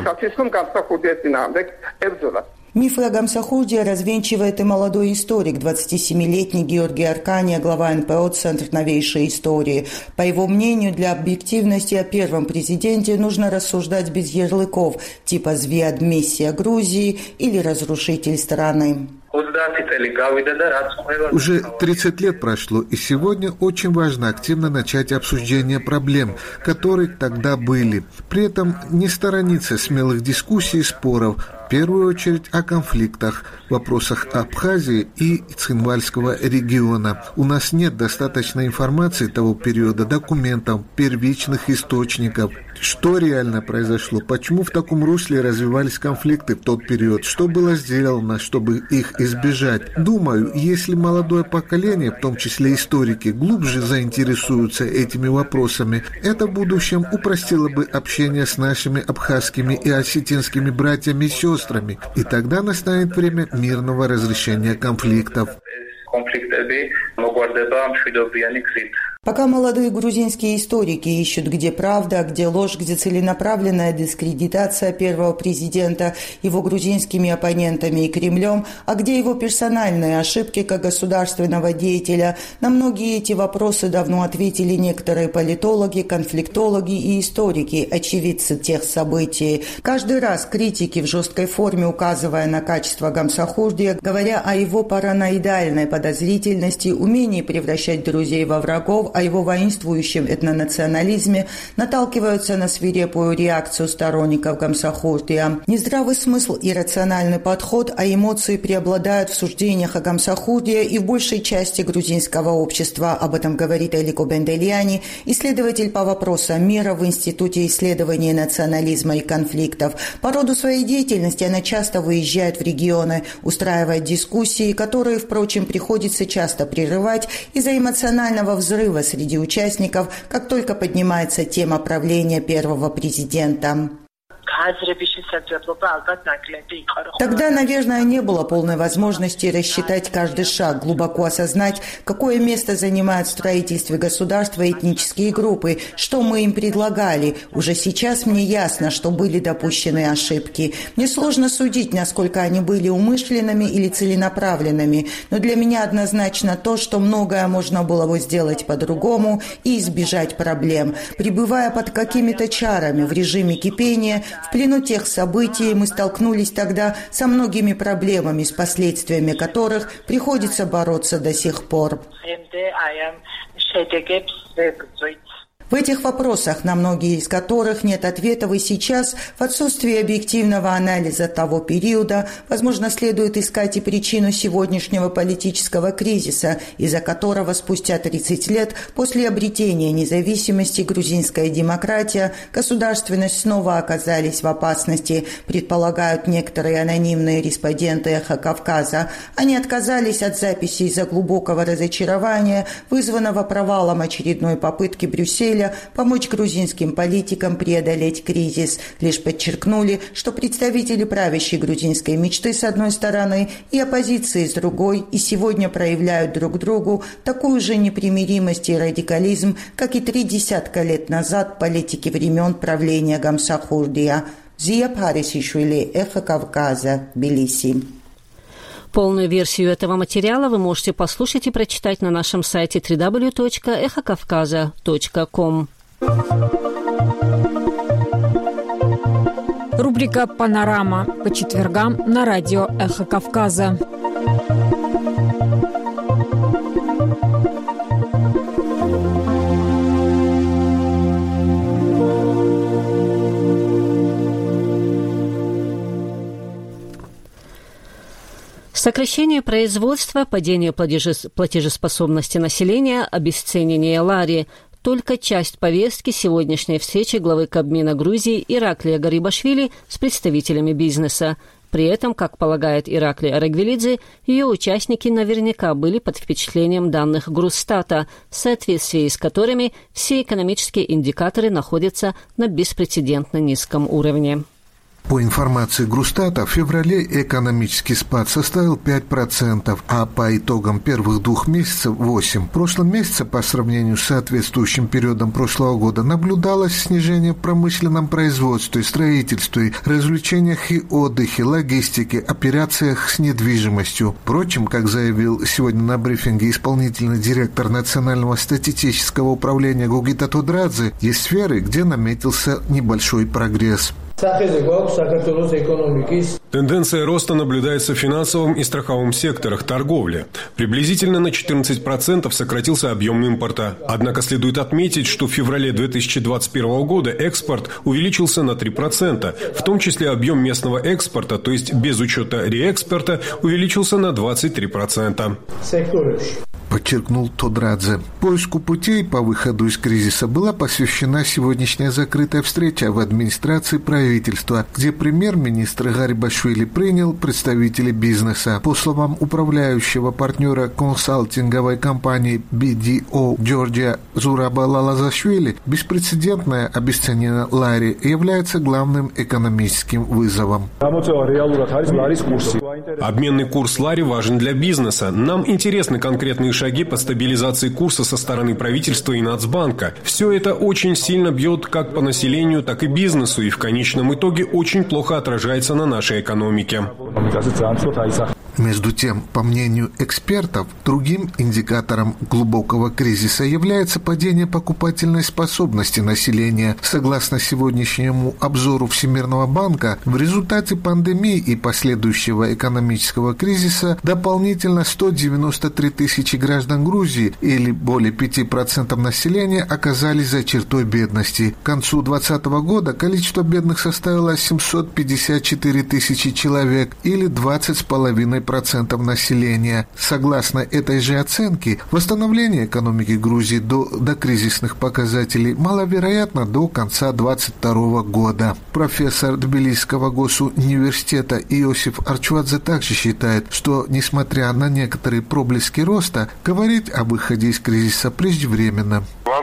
Мифы о Гамсахурдии развенчивает и молодой историк, двадцатисемилетний Георгий Аркания, глава эн пэ о «Центр новейшей истории». По его мнению, для объективности о первом президенте нужно рассуждать без ярлыков, типа «Звияд Мессия Грузии» или «Разрушитель страны».
Уже тридцать лет прошло, и сегодня очень важно активно начать обсуждение проблем, которые тогда были. При этом не сторониться смелых дискуссий и споров, в первую очередь о конфликтах, вопросах Абхазии и Цхинвальского региона. У нас нет достаточной информации того периода, документов, первичных источников. Что реально произошло? Почему в таком русле развивались конфликты в тот период? Что было сделано, чтобы их избежать? Думаю, если молодое поколение, в том числе историки, глубже заинтересуются этими вопросами, это в будущем упростило бы общение с нашими абхазскими и осетинскими братьями и сестрами. И тогда настанет время мирного разрешения конфликтов.
Пока молодые грузинские историки ищут, где правда, где ложь, где целенаправленная дискредитация первого президента его грузинскими оппонентами и Кремлем, а где его персональные ошибки как государственного деятеля, на многие эти вопросы давно ответили некоторые политологи, конфликтологи и историки, очевидцы тех событий. Каждый раз критики в жесткой форме, указывая на качество Гамсахурдия, говоря о его параноидальной подозрительности, умении превращать друзей во врагов, о его воинствующем этнонационализме, наталкиваются на свирепую реакцию сторонников Гамсахурдия. Нездравый смысл и рациональный подход, а эмоции преобладают в суждениях о Гамсахурдия и в большей части грузинского общества. Об этом говорит Элико Бенделиани, исследователь по вопросам мира в Институте исследования национализма и конфликтов. По роду своей деятельности она часто выезжает в регионы, устраивает дискуссии, которые, впрочем, приходится часто прерывать из-за эмоционального взрыва среди участников, как только поднимается тема правления первого президента. Тогда, наверное, не было полной возможности рассчитать каждый шаг, глубоко осознать, какое место занимают в строительстве государства этнические группы, что мы им предлагали. Уже сейчас мне ясно, что были допущены ошибки. Мне сложно судить, насколько они были умышленными или целенаправленными, но для меня однозначно то, что многое можно было бы сделать по-другому и избежать проблем. Пребывая под какими-то чарами в режиме кипения, в плену тех событий мы столкнулись тогда со многими проблемами, с последствиями которых приходится бороться до сих пор. В этих вопросах, на многие из которых нет ответов и сейчас, в отсутствии объективного анализа того периода, возможно, следует искать и причину сегодняшнего политического кризиса, из-за которого спустя тридцать лет после обретения независимости грузинская демократия, государственность снова оказались в опасности, предполагают некоторые анонимные респонденты «Эхо Кавказа». Они отказались от записи из-за глубокого разочарования, вызванного провалом очередной попытки Брюсселя помочь грузинским политикам преодолеть кризис. Лишь подчеркнули, что представители правящей грузинской мечты с одной стороны и оппозиции с другой и сегодня проявляют друг другу такую же непримиримость и радикализм, как и три десятка лет назад политики времен правления Гамсахурдия. Зия Парисишвили, Эхо Кавказа, Тбилиси.
Полную версию этого материала вы можете послушать и прочитать на нашем сайте дабл ю дабл ю дабл ю точка эхо кавказа точка ком.
Рубрика «Панорама» по четвергам на радио «Эхо Кавказа».
Сокращение производства, падение платежеспособности населения, обесценивание лари – только часть повестки сегодняшней встречи главы Кабмина Грузии Ираклия Гарибашвили с представителями бизнеса. При этом, как полагает Иракли Арагвелидзе, ее участники наверняка были под впечатлением данных Грузстата, в соответствии с которыми все экономические индикаторы находятся на беспрецедентно низком уровне.
По информации Грузстата, в феврале экономический спад составил пять процентов, а по итогам первых двух месяцев – восемь процентов. В прошлом месяце, по сравнению с соответствующим периодом прошлого года, наблюдалось снижение в промышленном производстве, строительстве, развлечениях и отдыхе, логистике, операциях с недвижимостью. Впрочем, как заявил сегодня на брифинге исполнительный директор Национального статистического управления Гугита Тодрадзе, есть сферы, где наметился небольшой прогресс.
Тенденция роста наблюдается в финансовом и страховом секторах торговли. Приблизительно на четырнадцать процентов сократился объем импорта. Однако следует отметить, что в феврале две тысячи двадцать первого года экспорт увеличился на три процента. В том числе объем местного экспорта, то есть без учета реэкспорта, увеличился на двадцать три процента.
Подчеркнул Тодрадзе. Поиску путей по выходу из кризиса была посвящена сегодняшняя закрытая встреча в администрации правительства, где премьер-министр Гарибашвили принял представителей бизнеса. По словам управляющего партнера консалтинговой компании би ди о Джорджа Зураба Лалазашвили, беспрецедентное обесценение лари является главным экономическим вызовом.
Обменный курс лари важен для бизнеса. Нам интересны конкретные шаги шаги по стабилизации курса со стороны правительства и Нацбанка. Все это очень сильно бьет как по населению, так и бизнесу, и в конечном итоге очень плохо отражается на нашей экономике.
Между тем, по мнению экспертов, другим индикатором глубокого кризиса является падение покупательной способности населения. Согласно сегодняшнему обзору Всемирного банка, в результате пандемии и последующего экономического кризиса дополнительно сто девяносто три тысячи граждан Грузии, или более пять процентов населения, оказались за чертой бедности. К концу две тысячи двадцатого года количество бедных составило семьсот пятьдесят четыре тысячи человек, или двадцать целых пять десятых процента населения. Согласно этой же оценке, восстановление экономики Грузии до докризисных показателей маловероятно до конца две тысячи двадцать второго года. Профессор Тбилисского госуниверситета Иосиф Арчвадзе также считает, что, несмотря на некоторые проблески роста, говорить о выходе из кризиса преждевременно.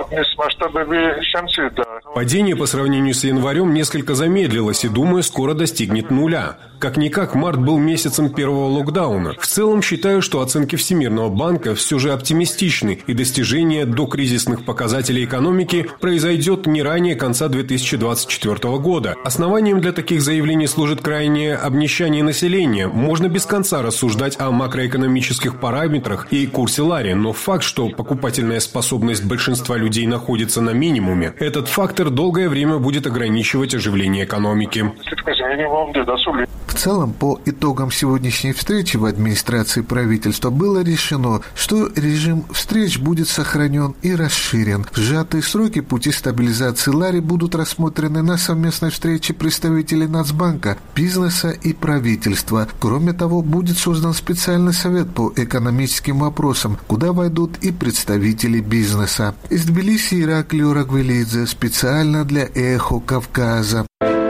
Падение по сравнению с январем несколько замедлилось и, думаю, скоро достигнет нуля. Как-никак, март был месяцем первого локдауна. В целом, считаю, что оценки Всемирного банка все же оптимистичны, и достижение докризисных показателей экономики произойдет не ранее конца две тысячи двадцать четвёртого года. Основанием для таких заявлений служит крайнее обнищание населения. Можно без конца рассуждать о макроэкономических параметрах и курсе лари, но факт, что покупательная способность большинства людей находится на минимуме, этот фактор долгое время будет ограничивать оживление экономики.
В целом, по итогам сегодняшней встречи в администрации правительства было решено, что режим встреч будет сохранен и расширен. Сжатые сроки пути стабилизации лари будут рассмотрены на совместной встрече представителей Нацбанка, бизнеса и правительства. Кроме того, будет создан специальный совет по экономическим вопросам, куда войдут и представители бизнеса. Из Тбилиси Ираклий Рагвелидзе специально для «Эхо Кавказа».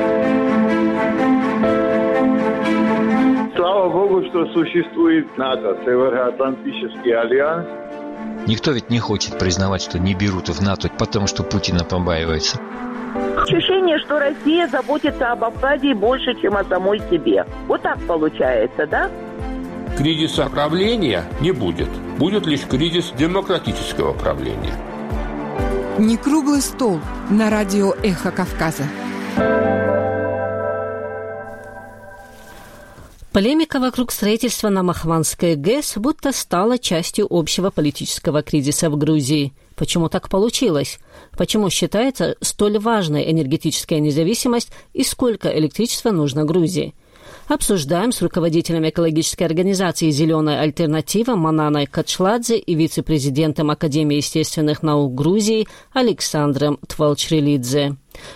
Слава Богу, что существует НАТО, Североатлантический альянс.
Никто ведь не хочет признавать, что не берут в НАТО, потому что Путина побаивается.
Ощущение, что Россия заботится об Абхазии больше, чем о самой себе. Вот так получается, да?
Кризиса правления не будет. Будет лишь кризис демократического правления.
Не круглый стол на радио «Эхо Кавказа».
Полемика вокруг строительства на Махванской ГЭС будто стала частью общего политического кризиса в Грузии. Почему так получилось? Почему считается столь важной энергетическая независимость и сколько электричества нужно Грузии? Обсуждаем с руководителем экологической организации «Зеленая альтернатива» Мананой Качладзе и вице-президентом Академии естественных наук Грузии Александром Твалчрелидзе.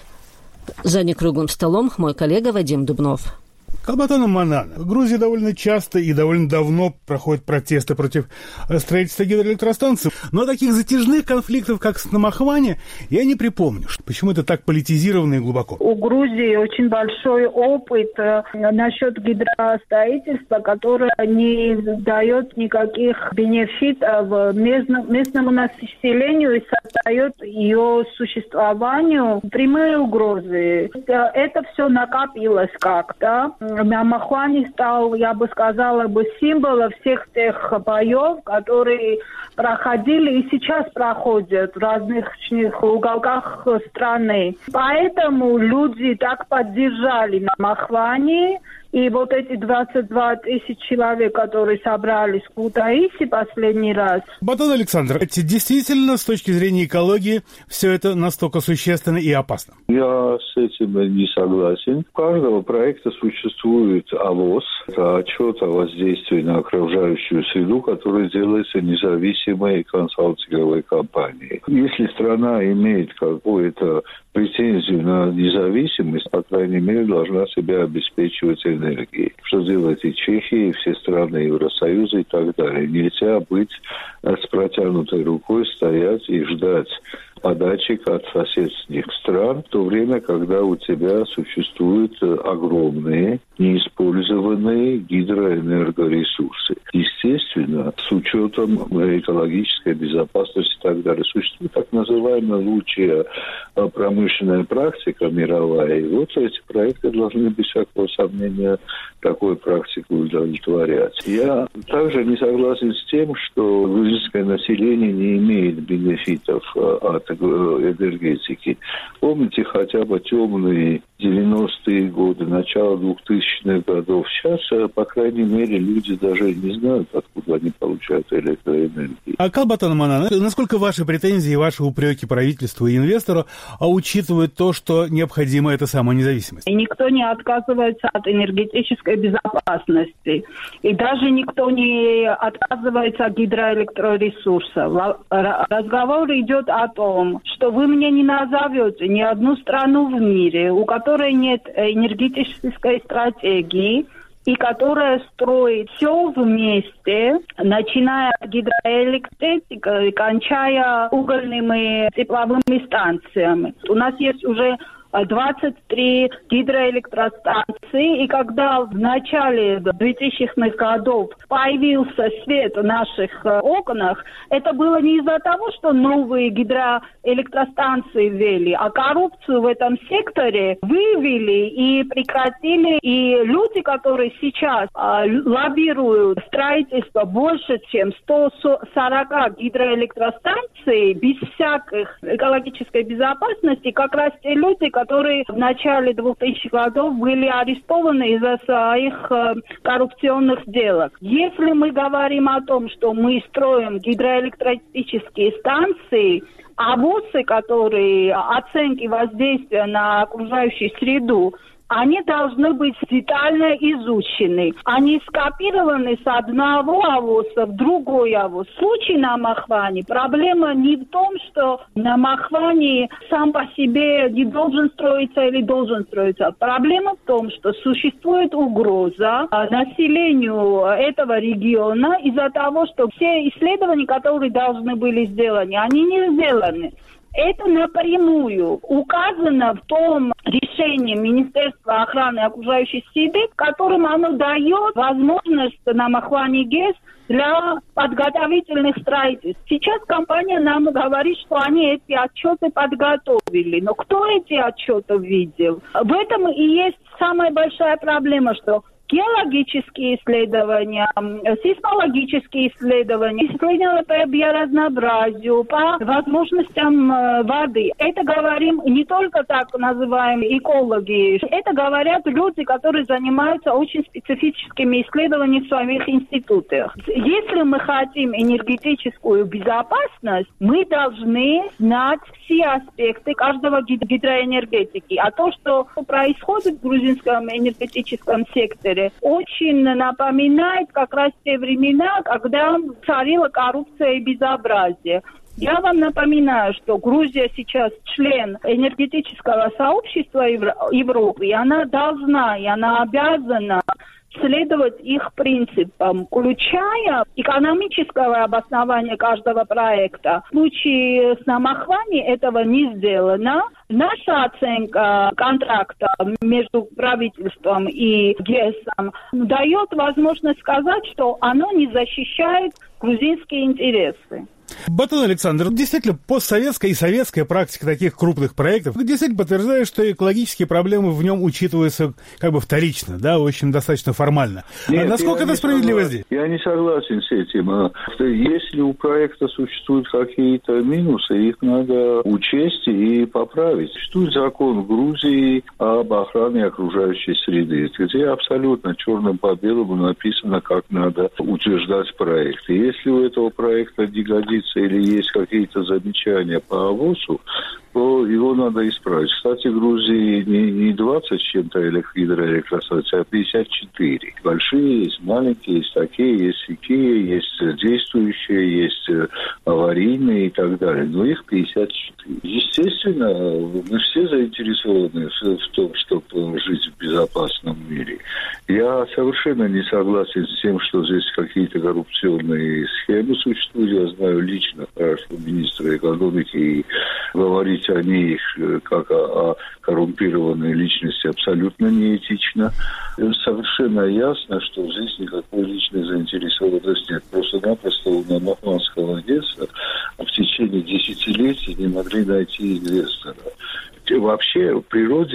За некруглым столом мой коллега Вадим Дубнов.
Калбатана Манана. В Грузии довольно часто и довольно давно проходят протесты против строительства гидроэлектростанций. Но таких затяжных конфликтов, как на Махване, я не припомню. Почему это так политизировано и глубоко?
У Грузии очень большой опыт насчет гидростроительства, которое не дает никаких бенефитов местному, местному населению и создает ее существованию прямые угрозы. Это все накопилось как-то. На Махване стал, я бы сказала, бы символом всех тех боев, которые проходили и сейчас проходят в разных уголках страны. Поэтому люди так поддержали на Махване. И вот эти двадцать два тысячи человек, которые собрались в Кутаиси последний раз.
Батон Александр, действительно, с точки зрения экологии, все это настолько существенно и опасно?
Я с этим не согласен. У каждого проекта существует АВОС, это отчет о воздействии на окружающую среду, который делается независимой консалтинговой компанией. Если страна имеет какую-то претензию на независимость, по крайней мере, должна себя обеспечивать энергией. Что делает и Чехия, и все страны Евросоюза и так далее. Нельзя быть с протянутой рукой, стоять и ждать подачек от соседних стран, в то время, когда у тебя существуют огромные неиспользованные гидроэнергоресурсы. Естественно, с учетом экологической безопасности и так далее, существует так называемая лучшая промышленная практика мировая. И вот эти проекты должны без всякого сомнения такой практикой удовлетворять. Я также не согласен с тем, что грузинское население не имеет бенефитов от энергетики. Помните хотя бы темные девяностые годы, начало двухтысячных годов. Сейчас, по крайней мере, люди даже не знают, откуда они получают электроэнергию.
А Калбатан Манан, насколько ваши претензии и ваши упреки правительству и инвестору а учитывают то, что необходима эта самая независимость?
И никто не отказывается от энергетической безопасности. И даже никто не отказывается от гидроэлектроресурсов. Разговор идет о том, что вы мне не назовете ни одну страну в мире, у которой нет энергетической стратегии, и которая строит все вместе, начиная от гидроэлектрики, кончая угольными тепловыми станциями. У нас есть уже двадцать три гидроэлектростанции, и когда в начале двухтысячных годов появился свет в наших окнах, это было не из-за того, что новые гидроэлектростанции ввели, а коррупцию в этом секторе вывели и прекратили. И люди, которые сейчас а, лоббируют строительство больше, чем сто сорок гидроэлектростанций без всяких экологической безопасности, как раз те люди, которые которые в начале двухтысячных годов были арестованы из-за своих э, коррупционных сделок. Если мы говорим о том, что мы строим гидроэлектрические станции, а ВОСы, которые оценки воздействия на окружающую среду, они должны быть детально изучены. Они скопированы с одного АВОСа в другой АВОС. В случае на Махване проблема не в том, что на Махване сам по себе не должен строиться или должен строиться. Проблема в том, что существует угроза населению этого региона из-за того, что все исследования, которые должны были сделаны, они не сделаны. Это напрямую указано в том решении Министерства охраны окружающей среды, которым оно дает возможность на Махване ГЭС для подготовительных строительств. Сейчас компания нам говорит, что они эти отчеты подготовили. Но кто эти отчеты видел? В этом и есть самая большая проблема, что геологические исследования, сейсмологические исследования, исследования по биоразнообразию, по возможностям воды. Это говорим не только так называемые экологи, это говорят люди, которые занимаются очень специфическими исследованиями в своих институтах. Если мы хотим энергетическую безопасность, мы должны знать все аспекты каждого гидроэнергетики. А то, что происходит в грузинском энергетическом секторе, очень напоминает как раз те времена, когда царила коррупция и безобразие. Я вам напоминаю, что Грузия сейчас член энергетического сообщества Европы, и она должна, и она обязана следовать их принципам, включая экономическое обоснование каждого проекта. В случае с Намахвани этого не сделано. Наша оценка контракта между правительством и ГЭСом дает возможность сказать, что оно не защищает грузинские интересы.
Батон Александр, действительно, постсоветская и советская практика таких крупных проектов действительно подтверждает, что экологические проблемы в нем учитываются как бы вторично, да, очень достаточно формально.
Нет,
а насколько это справедливо здесь?
Я не согласен с этим. Если у проекта существуют какие-то минусы, их надо учесть и поправить. Существует закон в Грузии об охране окружающей среды, где абсолютно черным по белому написано, как надо утверждать проект. И если у этого проекта не годится или есть какие-то замечания по АВОСу, то его надо исправить. Кстати, в Грузии не, не двадцать с чем-то гидроэлектростанций, а пятьдесят четыре. Большие есть, маленькие, есть такие, есть сякие, есть действующие, есть аварийные и так далее. Но их пятьдесят четыре. Естественно, мы все заинтересованы в том, чтобы жить в безопасном мире. Я совершенно не согласен с тем, что здесь какие-то коррупционные схемы существуют. Я знаю лично хорошо министра экономики, и говорить о них как о, о коррумпированной личности абсолютно неэтично. Совершенно ясно, что здесь никакой личной заинтересованности нет. Просто-напросто у Намахванского ГЭСа в течение десятилетий не могли найти инвестора. Вообще в природе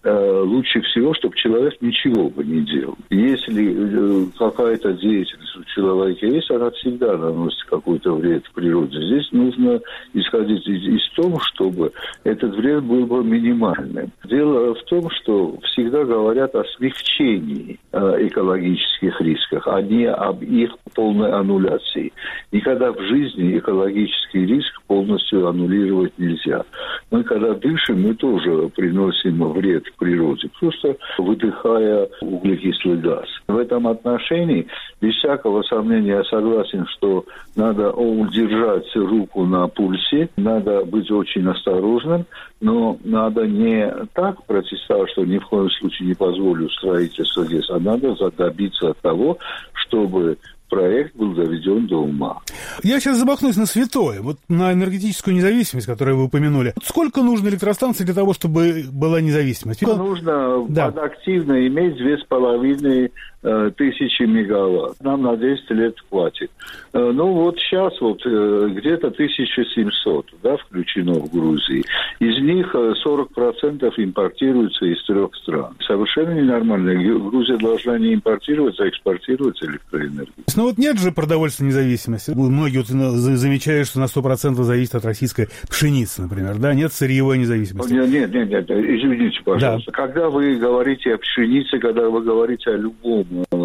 э, лучше всего, чтобы человек ничего бы не делал. Если э, какая-то деятельность у человека есть, она всегда наносит какой-то вред в природе. Здесь нужно исходить из, из того, чтобы этот вред был бы минимальным. Дело в том, что всегда говорят о смягчении э, экологических рисков, а не об их полной аннуляции. Никогда в жизни экологический риск полностью аннулировать нельзя. Мы, когда дышим, мы тоже приносим вред природе, просто выдыхая углекислый газ. В этом отношении, без всякого сомнения, я согласен, что надо удержать руку на пульсе, надо быть очень осторожным, но надо не так протестовать, что ни в коем случае не позволю строительство ГЭС, а надо добиться того, чтобы проект был доведен до ума.
Я сейчас замахнусь на святое, вот на энергетическую независимость, которую вы упомянули. Сколько нужно электростанций для того, чтобы была независимость?
Нужно
да.
подактивно иметь две с половиной тысячи мегаватт. Нам на десять лет хватит. Ну вот сейчас вот где-то тысяча семьсот, да, включено в Грузии. Из них сорок процентов импортируется из трех стран. Совершенно ненормально. Грузия должна не импортировать, а экспортировать электроэнергию.
Ну вот нет же продовольственной независимости. Многие вот замечают, что на сто процентов зависит от российской пшеницы, например. Да, нет сырьевой независимости.
Нет, нет, нет, нет. Извините, пожалуйста. Да. Когда вы говорите о пшенице, когда вы говорите о любом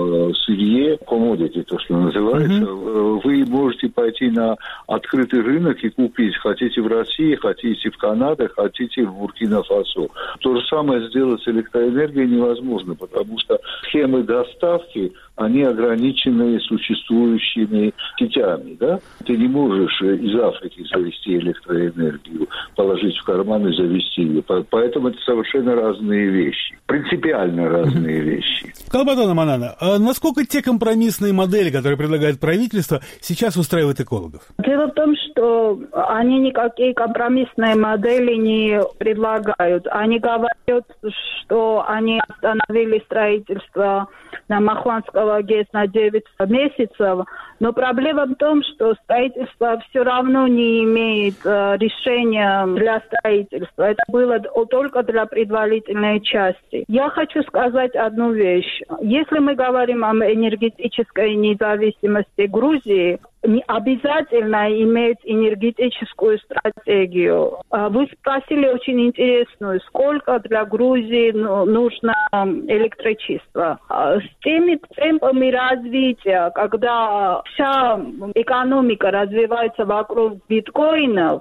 сырье, commodity, то, что называется, mm-hmm. вы можете пойти на открытый рынок и купить. Хотите в России, хотите в Канаде, хотите в Буркина-Фасо. То же самое сделать с электроэнергией невозможно, потому что схемы доставки, они ограничены существующими сетями, да? Ты не можешь из Африки завести электроэнергию, положить в карман и завести ее. Поэтому это совершенно разные вещи. Принципиально разные вещи.
Калбатана Манана, а насколько те компромиссные модели, которые предлагает правительство, сейчас устраивают экологов?
Дело в том, что они никакие компромиссные модели не предлагают. Они говорят, что они остановили строительство на Махванского ГЭС на девять месяцев, но проблема в том, что строительство все равно не имеет э, решения для строительства. Это было только для предварительной части. Я хочу сказать одну вещь. Если мы говорим о энергетической независимости Грузии, не обязательно иметь энергетическую стратегию. Вы спросили очень интересную, сколько для Грузии нужно электричества. С теми темпами развития, когда вся экономика развивается вокруг биткоинов,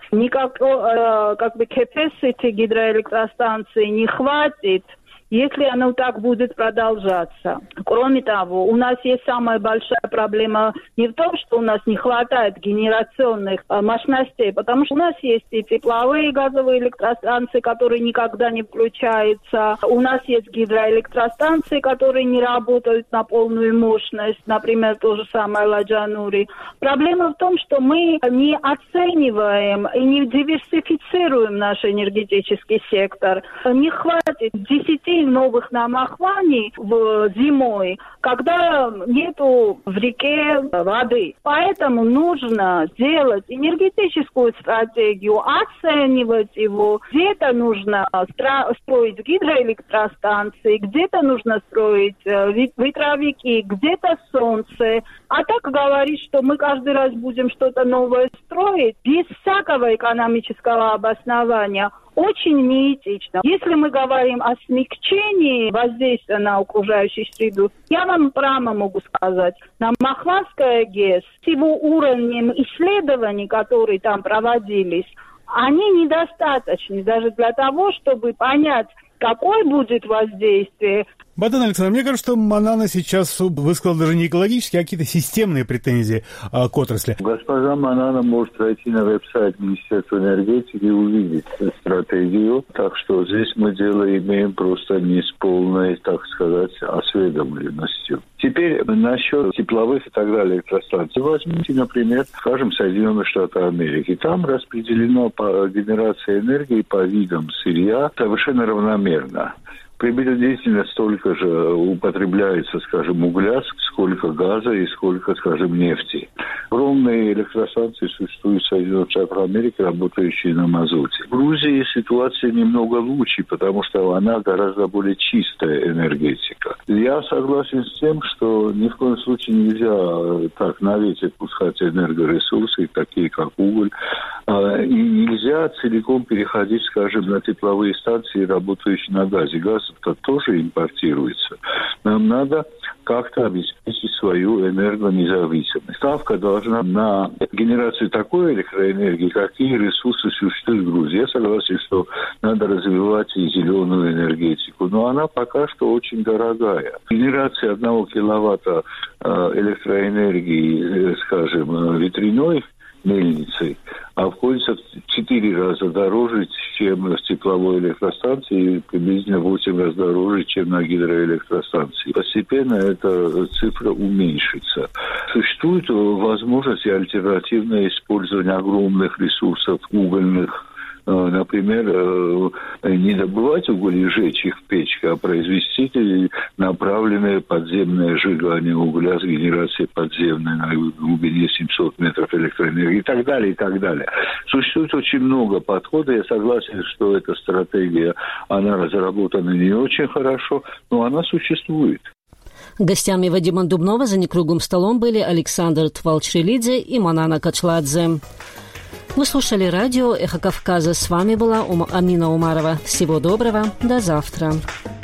никакой как бы capacity гидроэлектростанции не хватит, если оно так будет продолжаться. Кроме того, у нас есть самая большая проблема не в том, что у нас не хватает генерационных э, мощностей, потому что у нас есть и тепловые газовые электростанции, которые никогда не включаются. У нас есть гидроэлектростанции, которые не работают на полную мощность, например, то же самое Ладжанури. Проблема в том, что мы не оцениваем и не диверсифицируем наш энергетический сектор. Не хватит десяти новых намахваний в зимой, когда нету в реке воды. Поэтому нужно сделать энергетическую стратегию, оценивать его. Где-то нужно стро- строить гидроэлектростанции, где-то нужно строить э, ветровики, где-то солнце. А так говорить, что мы каждый раз будем что-то новое строить, без всякого экономического обоснования, очень неэтично. Если мы говорим о смягчении воздействия на окружающую среду, я вам прямо могу сказать, на Махванское ГЭС с его уровнем исследований, которые там проводились, они недостаточны даже для того, чтобы понять, какое будет воздействие.
Батан Александр, мне кажется, что Манана сейчас высказал даже не экологические, а какие-то системные претензии а, к отрасли.
Госпожа Манана может зайти на веб-сайт Министерства энергетики и увидеть стратегию. Так что здесь мы дело имеем просто не с полной, так сказать, осведомленностью. Теперь насчет тепловых и так далее электростанций. Возьмите, например, скажем, Соединенные Штаты Америки. Там распределено по генерации энергии по видам сырья совершенно равномерно. Приблизительно столько же употребляется, скажем, угля, сколько газа и сколько, скажем, нефти. Огромные электростанции существуют в Соединенных Штатах Америки, работающие на мазуте. В Грузии ситуация немного лучше, потому что она гораздо более чистая энергетика. Я согласен с тем, что ни в коем случае нельзя так на ветер пускать энергоресурсы, такие как уголь, и нельзя целиком переходить, скажем, на тепловые станции, работающие на газе. Газ это тоже импортируется. Нам надо как-то обеспечить свою энергонезависимость. Ставка должна на генерацию такой электроэнергии, какие ресурсы существуют в Грузии. Я согласен, что надо развивать и зеленую энергетику, но она пока что очень дорогая. Генерация одного киловатта электроэнергии, скажем, ветряной мельницей, обходится в четыре раза дороже, чем с тепловой электростанции, и приблизительно в восемь раз дороже, чем на гидроэлектростанции. Постепенно эта цифра уменьшится. Существует возможность альтернативное использование огромных ресурсов угольных. Например, не добывать уголь и сжечь их в печке, а произвести направленное подземное сжигание угля с генерацией подземной на глубине семьсот метров электроэнергии и так далее, и так далее. Существует очень много подходов. Я согласен, что эта стратегия, она разработана не очень хорошо, но она существует.
Гостями Вадима Дубнова за некруглым столом были Александр Твалчрелидзе и Манана Качладзе. Вы слушали радио «Эхо Кавказа». С вами была Амина Умарова. Всего доброго. До завтра.